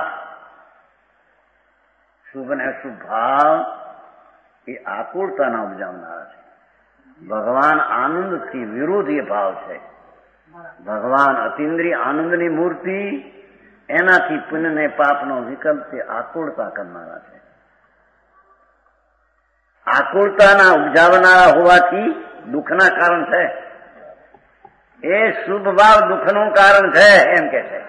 શુભ ને અશુભ ભાવ એ આકુળતાના ઉપજાવનારા છે. ભગવાન આનંદથી વિરુદ્ધ એ ભાવ છે. ભગવાન અતિન્દ્રિય આનંદની મૂર્તિ, એનાથી પુણ્ય ને પાપનો વિકલ્પ તે આકુળતા કરનારા છે. આકુળતાના ઉપજાવનારા હોવાથી દુઃખના કારણ છે. એ શુભ ભાવ દુઃખનું કારણ છે એમ કે છે.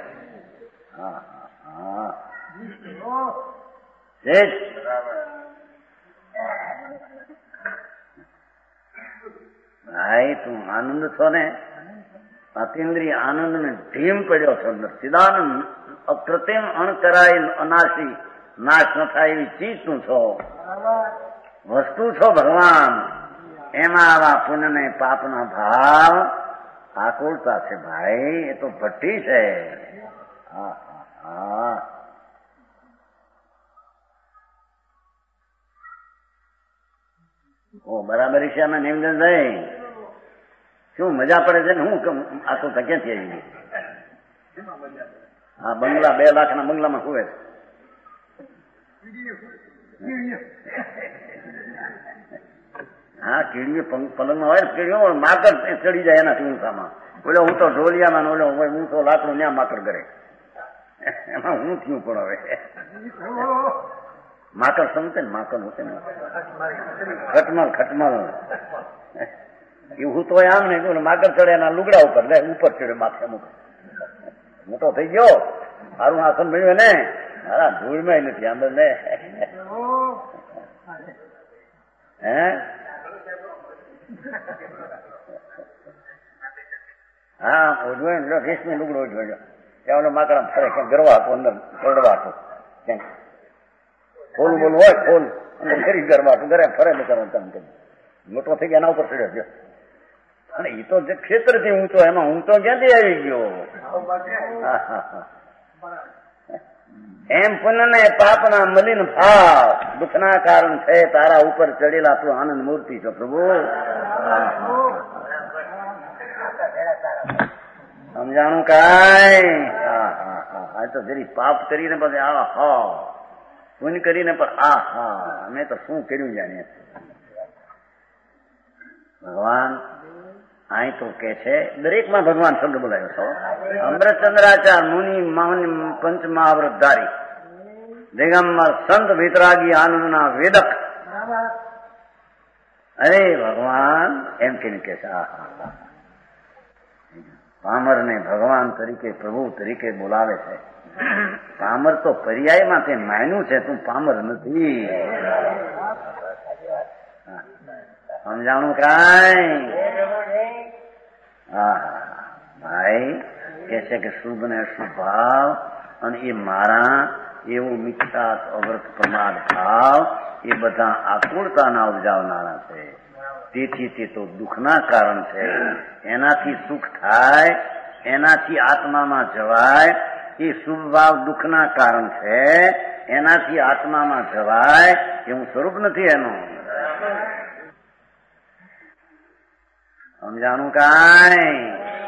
ભાઈ તું આનંદ છો ને, અતિન્દ્રિય આનંદ ને ઢીમ પડ્યો છો. ચિદાનંદ અકૃત્રિમ અણકરાય અનાશી નાશ ન થાય એવી ચીજ તું છો, વસ્તુ છો ભગવાન. એમાં આવા પુણ્ય ને પાપના ભાવ આકુળતા છે ભાઈ, એ તો ભઠ્ઠી છે. બરાબર છે. અમે નિમજનભાઈ શું મજા પડે છે ને, હું આકુળતા ક્યાંથી આવી ગઈ? હા, બંગલા 2 લાખના બંગલામાં સુવે છે. હા, કીડીઓ પલંગમાં હોય ને, કીડીઓ માકડ ચડી જાય એના ઊંચામાં. બોલો હું તો ઢોલિયામાં ઓલો ઊંચો લાકડું ન્યા માકડ કરે, એમાં હું થયું. પણ હવે માકડ સમજે ને, માકડ હોતે ને ખટમલ એવું તો આમ ને માકડ ચડે એના લુગડા ઉપર ઉપર ચડે માથે મૂકે. મોટો થઈ ગયો, સારું આસન મળ્યું ને. હા, ધૂળમાં નથી અંદર ને. હે હા, ઓઢવાય રેશમી લુગડો ઓઢવાયો ત્યાં ઓલો માકડા ફરે ક્યાંક ગરવા હતું, અંદર ગરડવા હતું, ક્યાંક ખોલું બોલું હોય ખોલ અંદર ફરી ગરવા હતું, ઘરે ફરે ને. મોટો થઈ ગયા એના ઉપર ચડ્યો ગયો. અને એ તો જે ક્ષેત્રથી ઊંચો, એમાં ઊંચો ક્યાંથી આવી ગયો? એમ પુણ્ય ને પાપના મલિન ભાવ દુઃખના કારણ છે. તારા ઉપર ચડેલા તું આનંદ મૂર્તિ છો પ્રભુ. સમજાણું કાંઈ? આ તો જરી પાપ કરીને પછી પુણ્ય કરીને પણ અમે તો શું કર્યું જાણીએ. ભગવાન અહીં તો કે છે, દરેકમાં ભગવાન શબ્દ બોલાયો છો. અમૃતચંદ્રાચાર મુનિ પંચમહાવ્રતધારી દિગંબર સંત વિતરાગી આનંદના વેદક. અરે ભગવાન એમ કે છે. પામર ને ભગવાન તરીકે પ્રભુ તરીકે બોલાવે છે. પામર તો પર્યાયમાં તે માન્યું છે, તું પામર નથી. સમજાણું કાંઈ? ભાઈ કે છે કે શુભ ને અશુભ ભાવ અને એ મારા એવું મિથ્યા અવ્રત પ્રમાદ ભાવ એ બધા આકુળતાના ઉપજાવનારા છે. તેથી તે તો દુઃખના કારણ છે. એનાથી સુખ થાય, એનાથી આત્મામાં જવાય. એ શુભ ભાવ દુઃખના કારણ છે, એનાથી આત્મામાં જવાય એવું સ્વરૂપ નથી એનું. સમજાણું કાંઈ?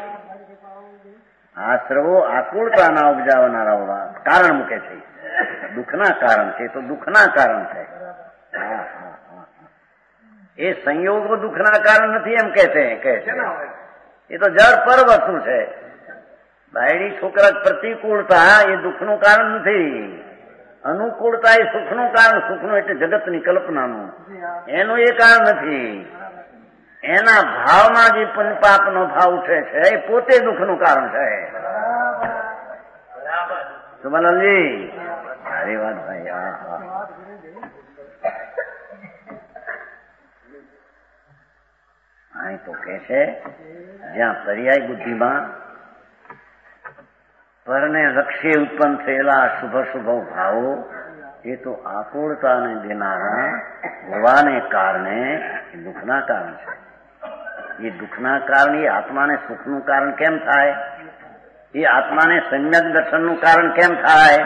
આશ્રવો આકુળતાના ઉપજાવનારા કારણ મૂકે છે. દુઃખના કારણ છે તો દુઃખના કારણ છે. એ સંયોગો દુઃખના કારણ નથી એમ કે છે. એ તો જળ પર વસ્તુ છે. બાયડી છોકરા પ્રતિકૂળતા એ દુઃખનું કારણ નથી. અનુકૂળતા એ સુખનું કારણ. સુખનું એટલે જગતની કલ્પનાનું, એનું એ કારણ નથી. એના ભાવમાં જે પાપનો ભાવ ઉઠે છે એ પોતે દુઃખનું કારણ છે. સુમલનજી સારી વાત ભાઈ. અહીં તો કે છે જ્યાં પર્યાય બુદ્ધિમાં પરને લક્ષ્ય ઉત્પન્ન થયેલા શુભ ભાવો એ તો આકુળતાને દેનારા હોવાને કારણે દુઃખના કારણ છે. એ દુઃખના કારણ એ આત્માને સુખનું કારણ કેમ થાય? એ આત્માને સમ્યક દર્શનનું કારણ કેમ થાય?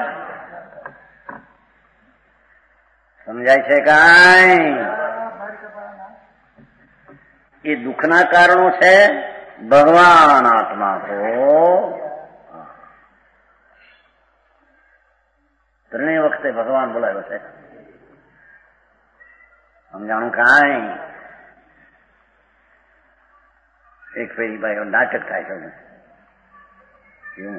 સમજાય છે કાંઈ? એ દુઃખના કારણો છે. ભગવાન આત્મા તો ત્રણેય વખતે ભગવાન બોલાયો છે. સમજાણું કાંઈ? એક ફેરી ભાઈ નાટક થાય છે એવું,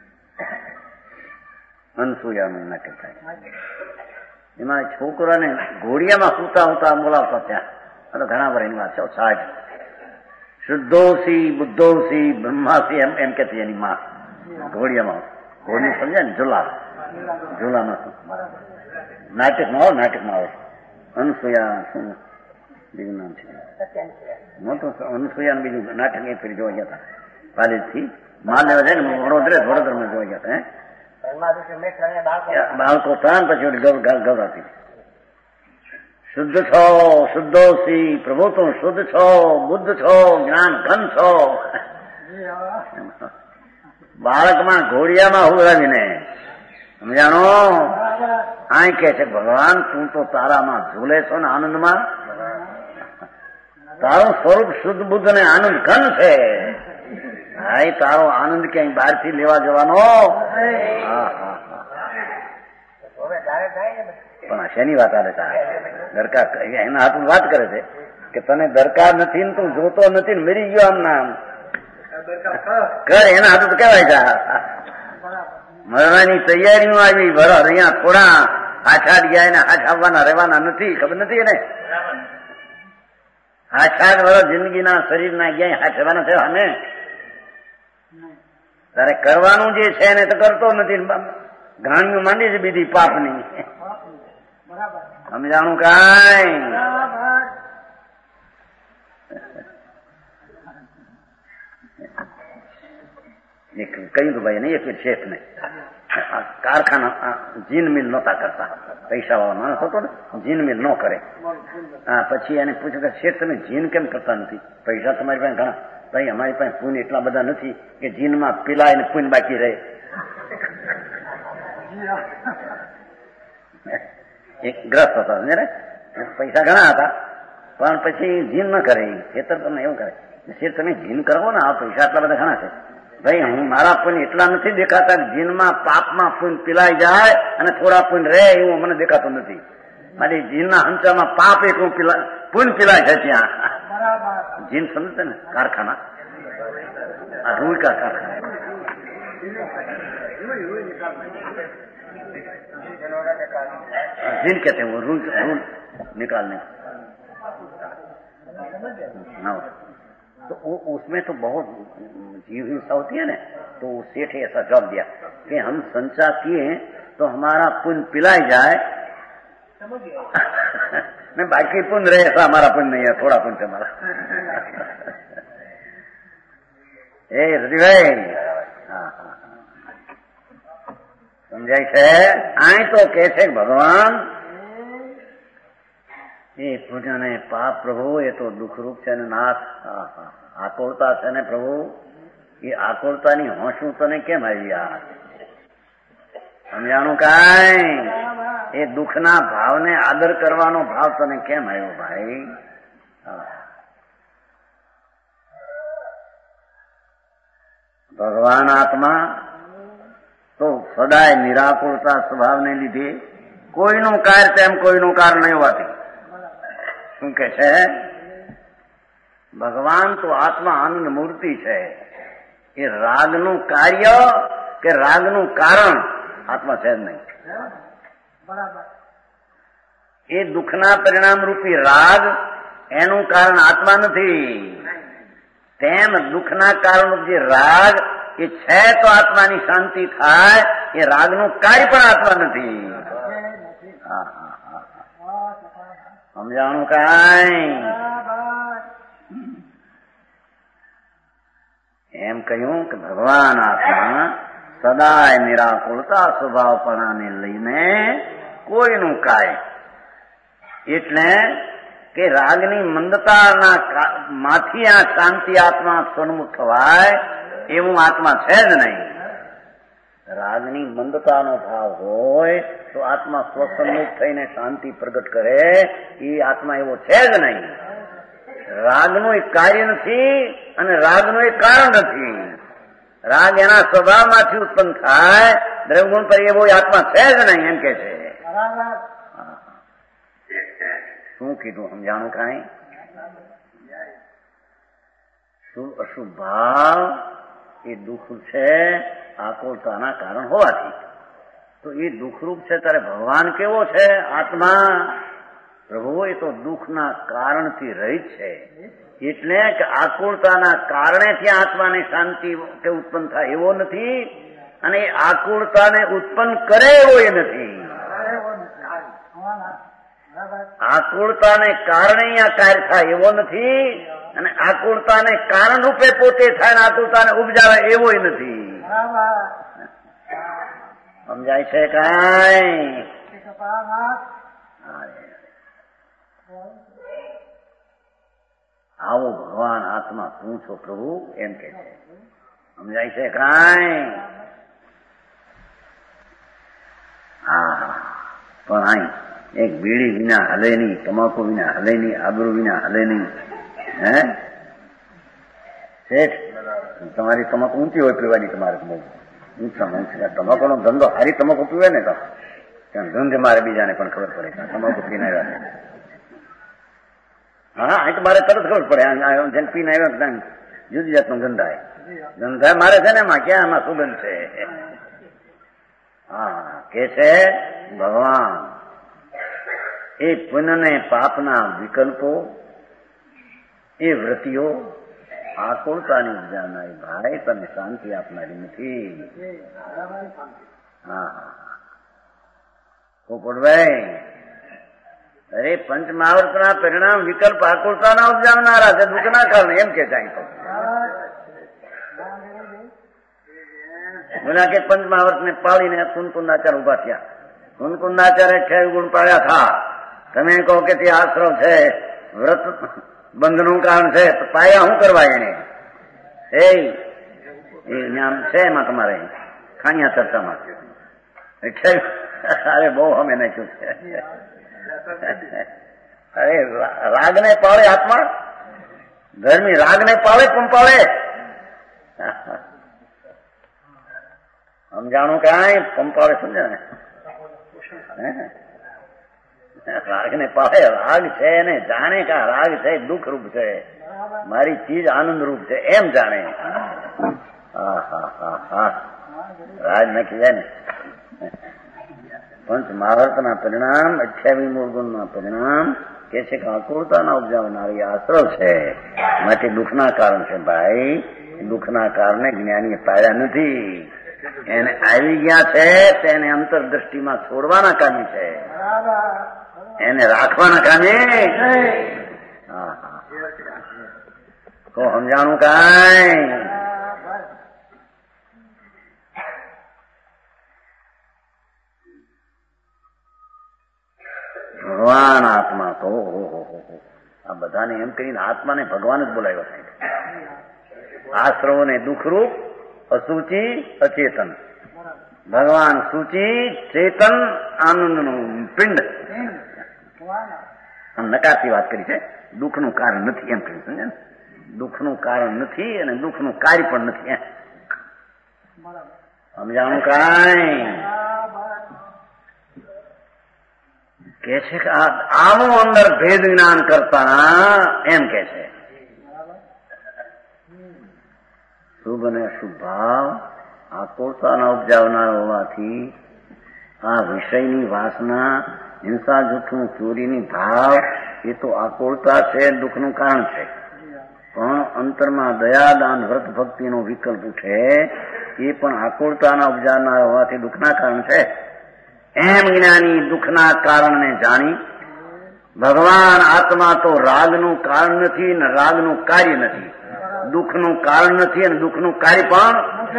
અનસૂયાનું નાટક થાય. એમાં છોકરાને ઘોડિયામાં સુતા બોલાવતા ત્યાં. ઘણા વાર એની વાત છે. શુદ્ધોસી બુદ્ધોસી બ્રહ્માસી એમ કહેતી એની માં ઘોડિયામાં. ઘોડી સમજે ને ઝુલામાં નાટકમાં આવે અનસુયા શું બીજું નામ છે મોટું અનસુયા બીજું નાટક એ ફરી જોવા ગયા હતા પાલેજથી માલ લેવા જાય ને વડોદરામાં જોવા ગયા હતા. બાળકો ત્રણ પછી ગવરાતી. શુદ્ધ છો શુદ્ધોસી પ્રભુ તું શુદ્ધ છો બુદ્ધ છો જ્ઞાન ઘન છો. બાળકમાં ઘોડિયામાં હુરાવીને સમજાણો આ કે છે ભગવાન તું તો તારામાં ઝૂલે છો ને આનંદમાં. તારું સ્વરૂપ શુદ્ધ બુદ્ધ ને આનંદ ઘન છે. ભાઈ તારો આનંદ ક્યાંય બહારથી લેવા જવાનો. પણ શેની વાત આવે તારે દરકાર એના હાથું વાત કરે છે કે તને દરકાર નથી ને તું જોતો નથી ને મરી ગયો આમ નામ કર એના હાથું તો કહેવાય છે. મરવાની તૈયારીમાં આવી બરાબર અહીંયા થોડા હાથાટ ગયા ને હાથ આવવાના રહેવાના નથી ખબર નથી એને હાથાટ વરસ જિંદગીના શરીરના ક્યાંય હાથ રહેવાના છે અમે તારે કરવાનું જે છે એને તો કરતો નથી. ઘાણીઓ માંડી છે બીજી પાપની સમજાણું કાંઈ. કહ્યું તો ભાઈ નહીં એક શેઠ ને કારખાના જીન મિલ નહોતા કરતા પૈસા વાળા માણસ હતો ને જીન મિલ ન કરે. હા પછી એને પૂછ્યું કે શેઠ તમે જીન કેમ કરતા નથી પૈસા તમારી પાસે ઘણા. ભાઈ અમારી પાસે પૂન એટલા બધા નથી કે જીનમાં પીલાય ને પૂન બાકી રહે. એક ગ્રસ્ત હતા ને પૈસા ઘણા હતા પણ પછી જીન ન કરે ખેતર તમને એવું કરે શેઠ તમે જીન કરો ને આ પૈસા આટલા બધા ઘણા છે. ભાઈ હું મારા પુણ્ય એટલા નથી દેખાતા જીનમાં પાપમાં પુણ્ય પીલાઈ જાય અને થોડા પુણ્ય રહે એવું મને દેખાતું નથી. મારી જીનના હંચામાં પાપ એક પુણ્ય પીલાય છે ત્યાં. જીન સમજते ને કારખાના આ રૂલ કા કારખાના जिन कहते हैं वो रूल निकालने तो उसमें तो बहुत जीव हिंसा होती है ना. तो सेठ ऐसा जवाब दिया कि हम संचा किए तो हमारा पुण्य पिलाई जाए नहीं बाकी पुण्य रहे ऐसा हमारा पुण्य नहीं है थोड़ा पुण्य हमारा. ए रतिभाई સમજાય છે. આ તો કે છે ભગવાન એ પૂજાને પાપ પ્રભુ એ તો દુઃખરૂપ છે ને નાથ આકુળતા છે ને પ્રભુ એ આકુળતાની હોશું તને કેમ આવી આ સમજાણું કાંઈ. એ દુઃખના ભાવને આદર કરવાનો ભાવ તને કેમ આવ્યો ભાઈ. ભગવાન આત્મા તો સદાય નિરાકુળતા સ્વભાવને લીધે કોઈનું કાર્ય તેમ કોઈનું કારણ નહીં હોવાથી શું કે છે ભગવાન તો આત્મા આનંદ મૂર્તિ છે. એ રાગનું કાર્ય કે રાગનું કારણ આત્મા છે જ નહીં. એ દુઃખના પરિણામ રૂપી રાગ એનું કારણ આત્મા નથી. તેમ દુઃખના કારણ જે રાગ એ છે તો આત્માની શાંતિ થાય. એ રાગનું કાર્ય પણ આત્મા નથી. સમજાણું કાંઈ. એમ કહ્યું કે ભગવાન આત્મા સદાય નિરાકુળતા સ્વભાવપણાને લઈને કોઈનું કાય એટલે કે રાગની મંદતાના માંથી આ શાંતિ આત્મા સન્મુખ થવાય એવું આત્મા છે જ નહીં. રાગની મંદતાનો ભાવ હોય તો આત્મા સ્વસન્મુખ થઈને શાંતિ પ્રગટ કરે એ આત્મા એવો છે જ નહીં. રાગનું એક કાર્ય નથી અને રાગનું એક કારણ નથી. રાગ એના સ્વભાવમાંથી ઉત્પન્ન થાય દ્રવ્યગુણ પર એવો આત્મા છે જ નહીં એમ કે છે. શું કીધું સમજાણું કાંઈ. શુભ અશુભ ભાવ એ દુઃખ છે આકુળતાના કારણ હોવાથી. તો એ દુઃખરૂપ છે ત્યારે ભગવાન કેવો છે આત્મા પ્રભુ એ તો દુઃખના કારણથી રહિત છે, એટલે કે આકુળતાના કારણે ત્યાં આત્માને શાંતિ કે ઉત્પન્ન થાય એવો નથી, અને આકુળતાને ઉત્પન્ન કરે એવો એ નથી. આકુળતાને કારણે અહીંયા કાર્ય થાય એવો નથી, અને આકુળતાને કારણ રૂપે પોતે થાય ને આકુળતાને ઉપજાવે એવો નથી. સમજાય છે કાંઈ? આવો ભગવાન આત્મા તું છો પ્રભુ એમ કે છે. સમજાય છે કાંઈ? હા, પણ અહીં એક બીડી વિના હલે નહીં, તમાકુ વિના હલે નહીં, આબરૂ વિના હલે નહીં. હે શેઠ, તમારી તમાકુ ઊંચી હોય પીવાની, તમારે બહુ ઊંચામાં ઊંચી તમાકુનો ધંધો હારી તમાકુ પીવે ને તો ત્યાં ધંધે મારે બીજાને પણ ખબર પડે તમાકુ પીને આવ્યા છે. હા, અહીં તો મારે તરત ખબર પડે જેને પીને આવ્યા જુદી જાતનો ધંધા ધંધા મારે છે ને એમાં ક્યાં એમાં સુગંધ છે. હા, કે છે ભગવાન એ પુણ્ય ને પાપના વિકલ્પો, એ વૃત્તિઓ આકુળતાની ઉપજાનારી ભાઈ તને શાંતિ આપનારી નથી. હા, પોપટભાઈ, અરે પંચમહાવર્તના પરિણામ વિકલ્પ આકુળતાના ઉપજાવનારા છે, દુઃખના કારણે એમ કે જાય તો બોલા કે પંચમહાવર્ત ને પાળીને કુંદકુંદાચાર ઉભા થયા. કુંદકુંદાચારે 6 ગુણ પાડ્યા થા. તમે કહો કે તે આશ્રમ છે, વ્રત બંધનું કારણ છે, તો પાયા શું કરવા એને? એ નામ છે એમાં તમારે ખાણિયા ચર્ચામાં. અરે બહુ અમે નાખ્યું છે. અરે રાગને પાળે આત્મા, ધર્મી રાગને પાળે પંપાળે. સમજાણું કાંઈ? પંપાળે સમજે ને, રાગને પાળે. રાગ છે ને જાણે કે રાગ છે દુઃખ રૂપ છે, મારી ચીજ આનંદ રૂપ છે એમ જાણે. હા હા હા હા, રાજ નક્કી જાય ને. પંચ મહાવર્તના પરિણામ 28 મૂળ ગુણના પરિણામ કે છે કે આકુળતાના ઉપજાવનારી આશ્રવ છે, માટે દુઃખના કારણ છે ભાઈ. દુઃખના કારણે જ્ઞાનીએ પાડ્યા નથી, એને આવી ગયા છે તેને અંતરદ્રષ્ટિમાં છોડવાના કામી છે, એને રાખવાના કામે. હા હા, તો સમજાણું કાંઈ? ભગવાન આત્મા તો આ બધાને એમ કરીને આત્માને ભગવાન જ બોલાવ્યો સાહેબ. આશ્રવોને દુઃખરૂપ, અસુચિ, અચેતન. ભગવાન સૂચિ, ચેતન, આનંદનું પિંડ. નકારથી વાત કરી છે, દુઃખનું કારણ નથી એમ કહ્યું. સમજે ને? દુઃખનું કારણ નથી અને દુઃખનું કાર્ય પણ નથી. સમજાણું કાંઈ? કે છે કે આવું અંદર ભેદ જ્ઞાન કરતા એમ કે છે શુભ અને અશુભ ભાવ આકુળતાના ઉપજાવનાર હોવાથી આ વિષયની વાસના, હિંસા, જૂઠું, ચોરીની ભાવ એ તો આકુળતા છે, દુઃખનું કારણ છે. પણ અંતરમાં દયા, દાન, વ્રત, ભક્તિનો વિકલ્પ ઉઠે એ પણ આકુળતાના ઉપજાવનાર હોવાથી દુઃખના કારણ છે. એમ જ્ઞાની દુઃખના કારણને જાણી ભગવાન આત્મા તો રાગનું કારણ નથી ને રાગનું કાર્ય નથી, દુઃખનું કારણ નથી અને દુઃખનું કાર્ય પણ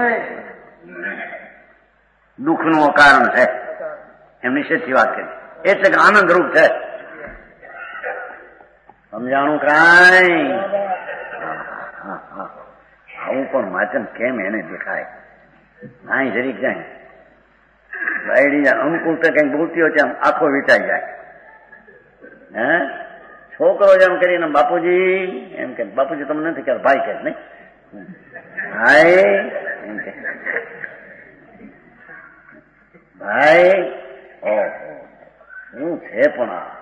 દુઃખનું કારણ છે એમ નિશ્ચિતથી વાત કરી. એટલે કે આનંદ રૂપ છે. સમજાણું કાંઈ? આવું પણ વાંચન કેમ એને દેખાય? નાઈ જરીક જાય બાયડી જાય અનુકૂળ તો કઈક બોલતી હોય આમ આખો વેચાઈ જાય. હે છોકરો જેમ કરીને બાપુજી એમ કે, બાપુજી તમને નથી કે ભાઈ કે નહીં, ભાઈ એમ કે ભાઈ. ઓહો શું છે પણ આ?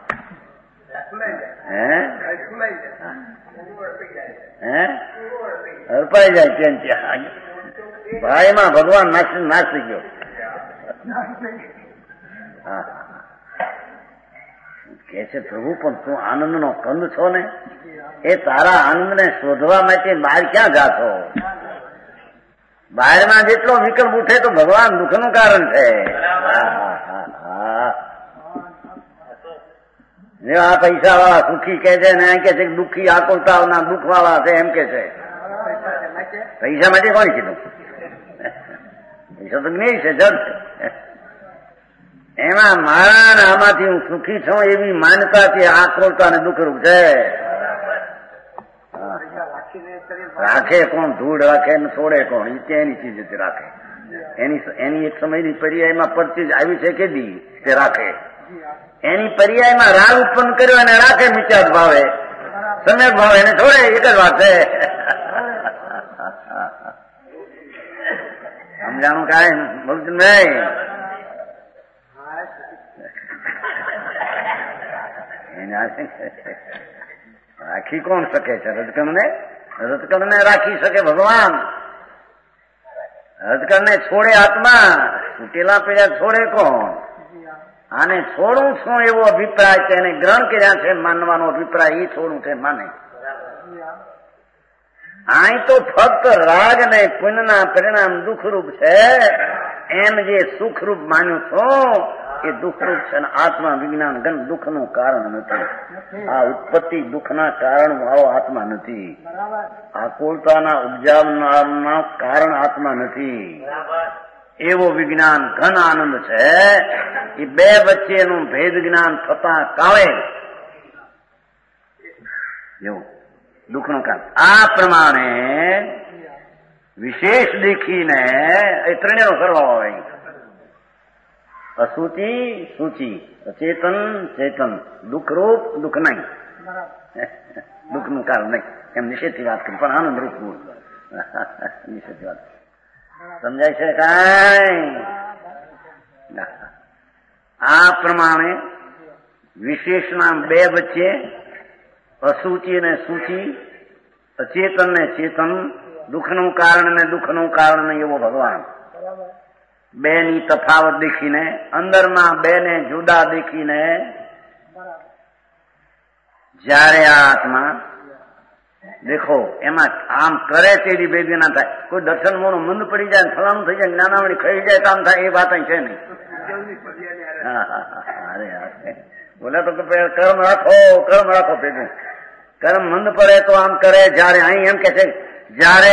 હરપાઈ જાય ત્યાં ભાઈમાં ભગવાન નાસી ગયો. કે છે પ્રભુ પણ તું આનંદનો કંદ છો ને, એ તારા આનંદને શોધવા માટે બહાર ક્યાં જાશો? બહારમાં જેટલો વિકલ્પ ઉઠે તો ભગવાન દુઃખનું કારણ છે. આ પૈસા વાળા સુખી કે છે ને એમ કે છે દુઃખી આકુલતાના દુઃખ વાળા છે એમ કે છે. પૈસા માટે કોણ કીધું? પૈસા તો જ્ઞેય છે, જડ છે. એમાં મારા ને આમાંથી હું સુખી છું એવી માન્યતાથી આક્રોલતા અને દુઃખરૂપ છે. રાખે કોણ? ધૂળ રાખે ને છોડે કોણ? એ તેની ચીજ રાખે. એની એક સમયની પર્યાયમાં પરચીજ આવી છે કે દી તે રાખે. એની પર્યાયમાં રાગ ઉત્પન્ન કર્યો અને રાખે મિત્યાદ ભાવે, સમ્યક ભાવે એને છોડે. એક જ વાત છે. સમજાણું કાંઈ બોલતું નહીં. રાખી કોણ શકે છે? રજકણને રાખી શકે ભગવાન. રજકણને છોડે આત્મા, તૂટેલા પેલા છોડે કોણ? આને છોડું છું એવો અભિપ્રાય છે, એને ગ્રહણ કર્યા છે માનવાનો અભિપ્રાય, એ છોડું છે માને. અહીં તો ફક્ત રાગ ને પુણ્યના પરિણામ દુઃખરૂપ છે. એમ જે સુખરૂપ માન્યું છું એ દુઃખરૂપ છે. આત્મા વિજ્ઞાન ઘન દુઃખનું કારણ નથી. આ ઉત્પત્તિ દુઃખના કારણ વાળો આત્મા નથી. આકુલતાના ઉપજાવનારના કારણ આત્મા નથી. એવો વિજ્ઞાન ઘન આનંદ છે. એ બે વચ્ચેનું ભેદ જ્ઞાન થતા કાળે એવું દુઃખનું કારણ. આ પ્રમાણે વિશેષ દેખીને એ ત્રણેયનો સરવાળો હોય. અસુચિ સૂચિ, અચેતન ચેતન, દુઃખરૂપ દુઃખ નહીં, દુઃખનું કારણ નહીં. એમ નિષેધથી વાત કરી પણ આનંદરૂપ મૂળ નિષેધથી વાત સમજાય છે કાંઈ? આ પ્રમાણે વિશેષના બે વચ્ચે અસુચિ ને સૂચિ, અચેતન ને ચેતન, દુઃખનું કારણ ને દુઃખનું કારણ એવો ભગવાન. બે ની તફાવત દેખીને, અંદરમાં બે ને જુદા દેખીને જયારે આ આત્મા દેખો એમાં આમ કરે તેની ભેદ ના થાય. કોઈ દર્શન મોનું મંદ પડી જાય, ફલાણું થઈ જાય, જ્ઞાનાવણી ખાઈ જાય તો આમ થાય, એ વાત છે નહીં. અરે બોલે તો કર્મ રાખો ભેગું. કર્મ મંદ પડે તો આમ કરે. જયારે અહીં એમ કે છે જયારે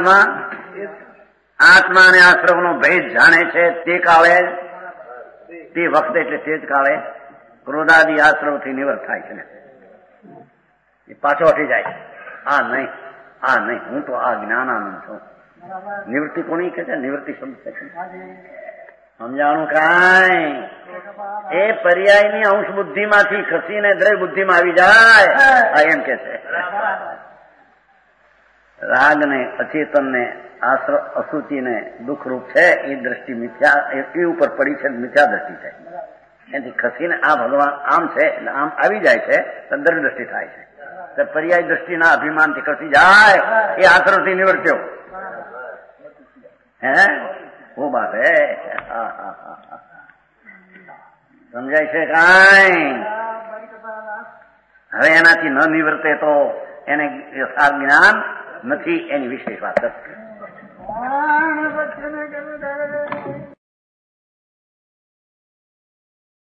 આત્મા અને આશ્રમનો ભેદ જાણે છે તે કાળે, તે વખતે એટલે તે જ કાળે ક્રોધાદી આશ્રમથી નિવૃત્ત થાય છે. એ પાછો હટી જાય. આ નહીં, હું તો આ જ્ઞાનાનંદ છું. નિવૃત્તિ કોની કે છે? નિવૃત્તિ શબ્દ છે. સમજાણું કાંઈ? એ પર્યાયની અંશ બુદ્ધિમાંથી ખસીને દ્રવ્ય બુદ્ધિમાં આવી જાય એમ કે છે. રાગ ને અચેતન ને અસુચિ ને દુઃખરૂપ છે એ દ્રષ્ટિ મિથ્યા, એ ઉપર પડી છે, મિથ્યા દ્રષ્ટિ છે. એથી ખસીને આ ભગવાન આમ છે એટલે આમ આવી જાય છે તો દ્રવ્ય દ્રષ્ટિ થાય છે. પર્યાય દ્રષ્ટિના અભિમાનથી ખસી જાય એ આશ્રમથી નિવર્ત્યો. હે वो बात है. સમજાય છે કાંઈ? હવે એનાથી ન નિવર્તે તો એને જ્ઞાન નથી એની વિશેષ વાત.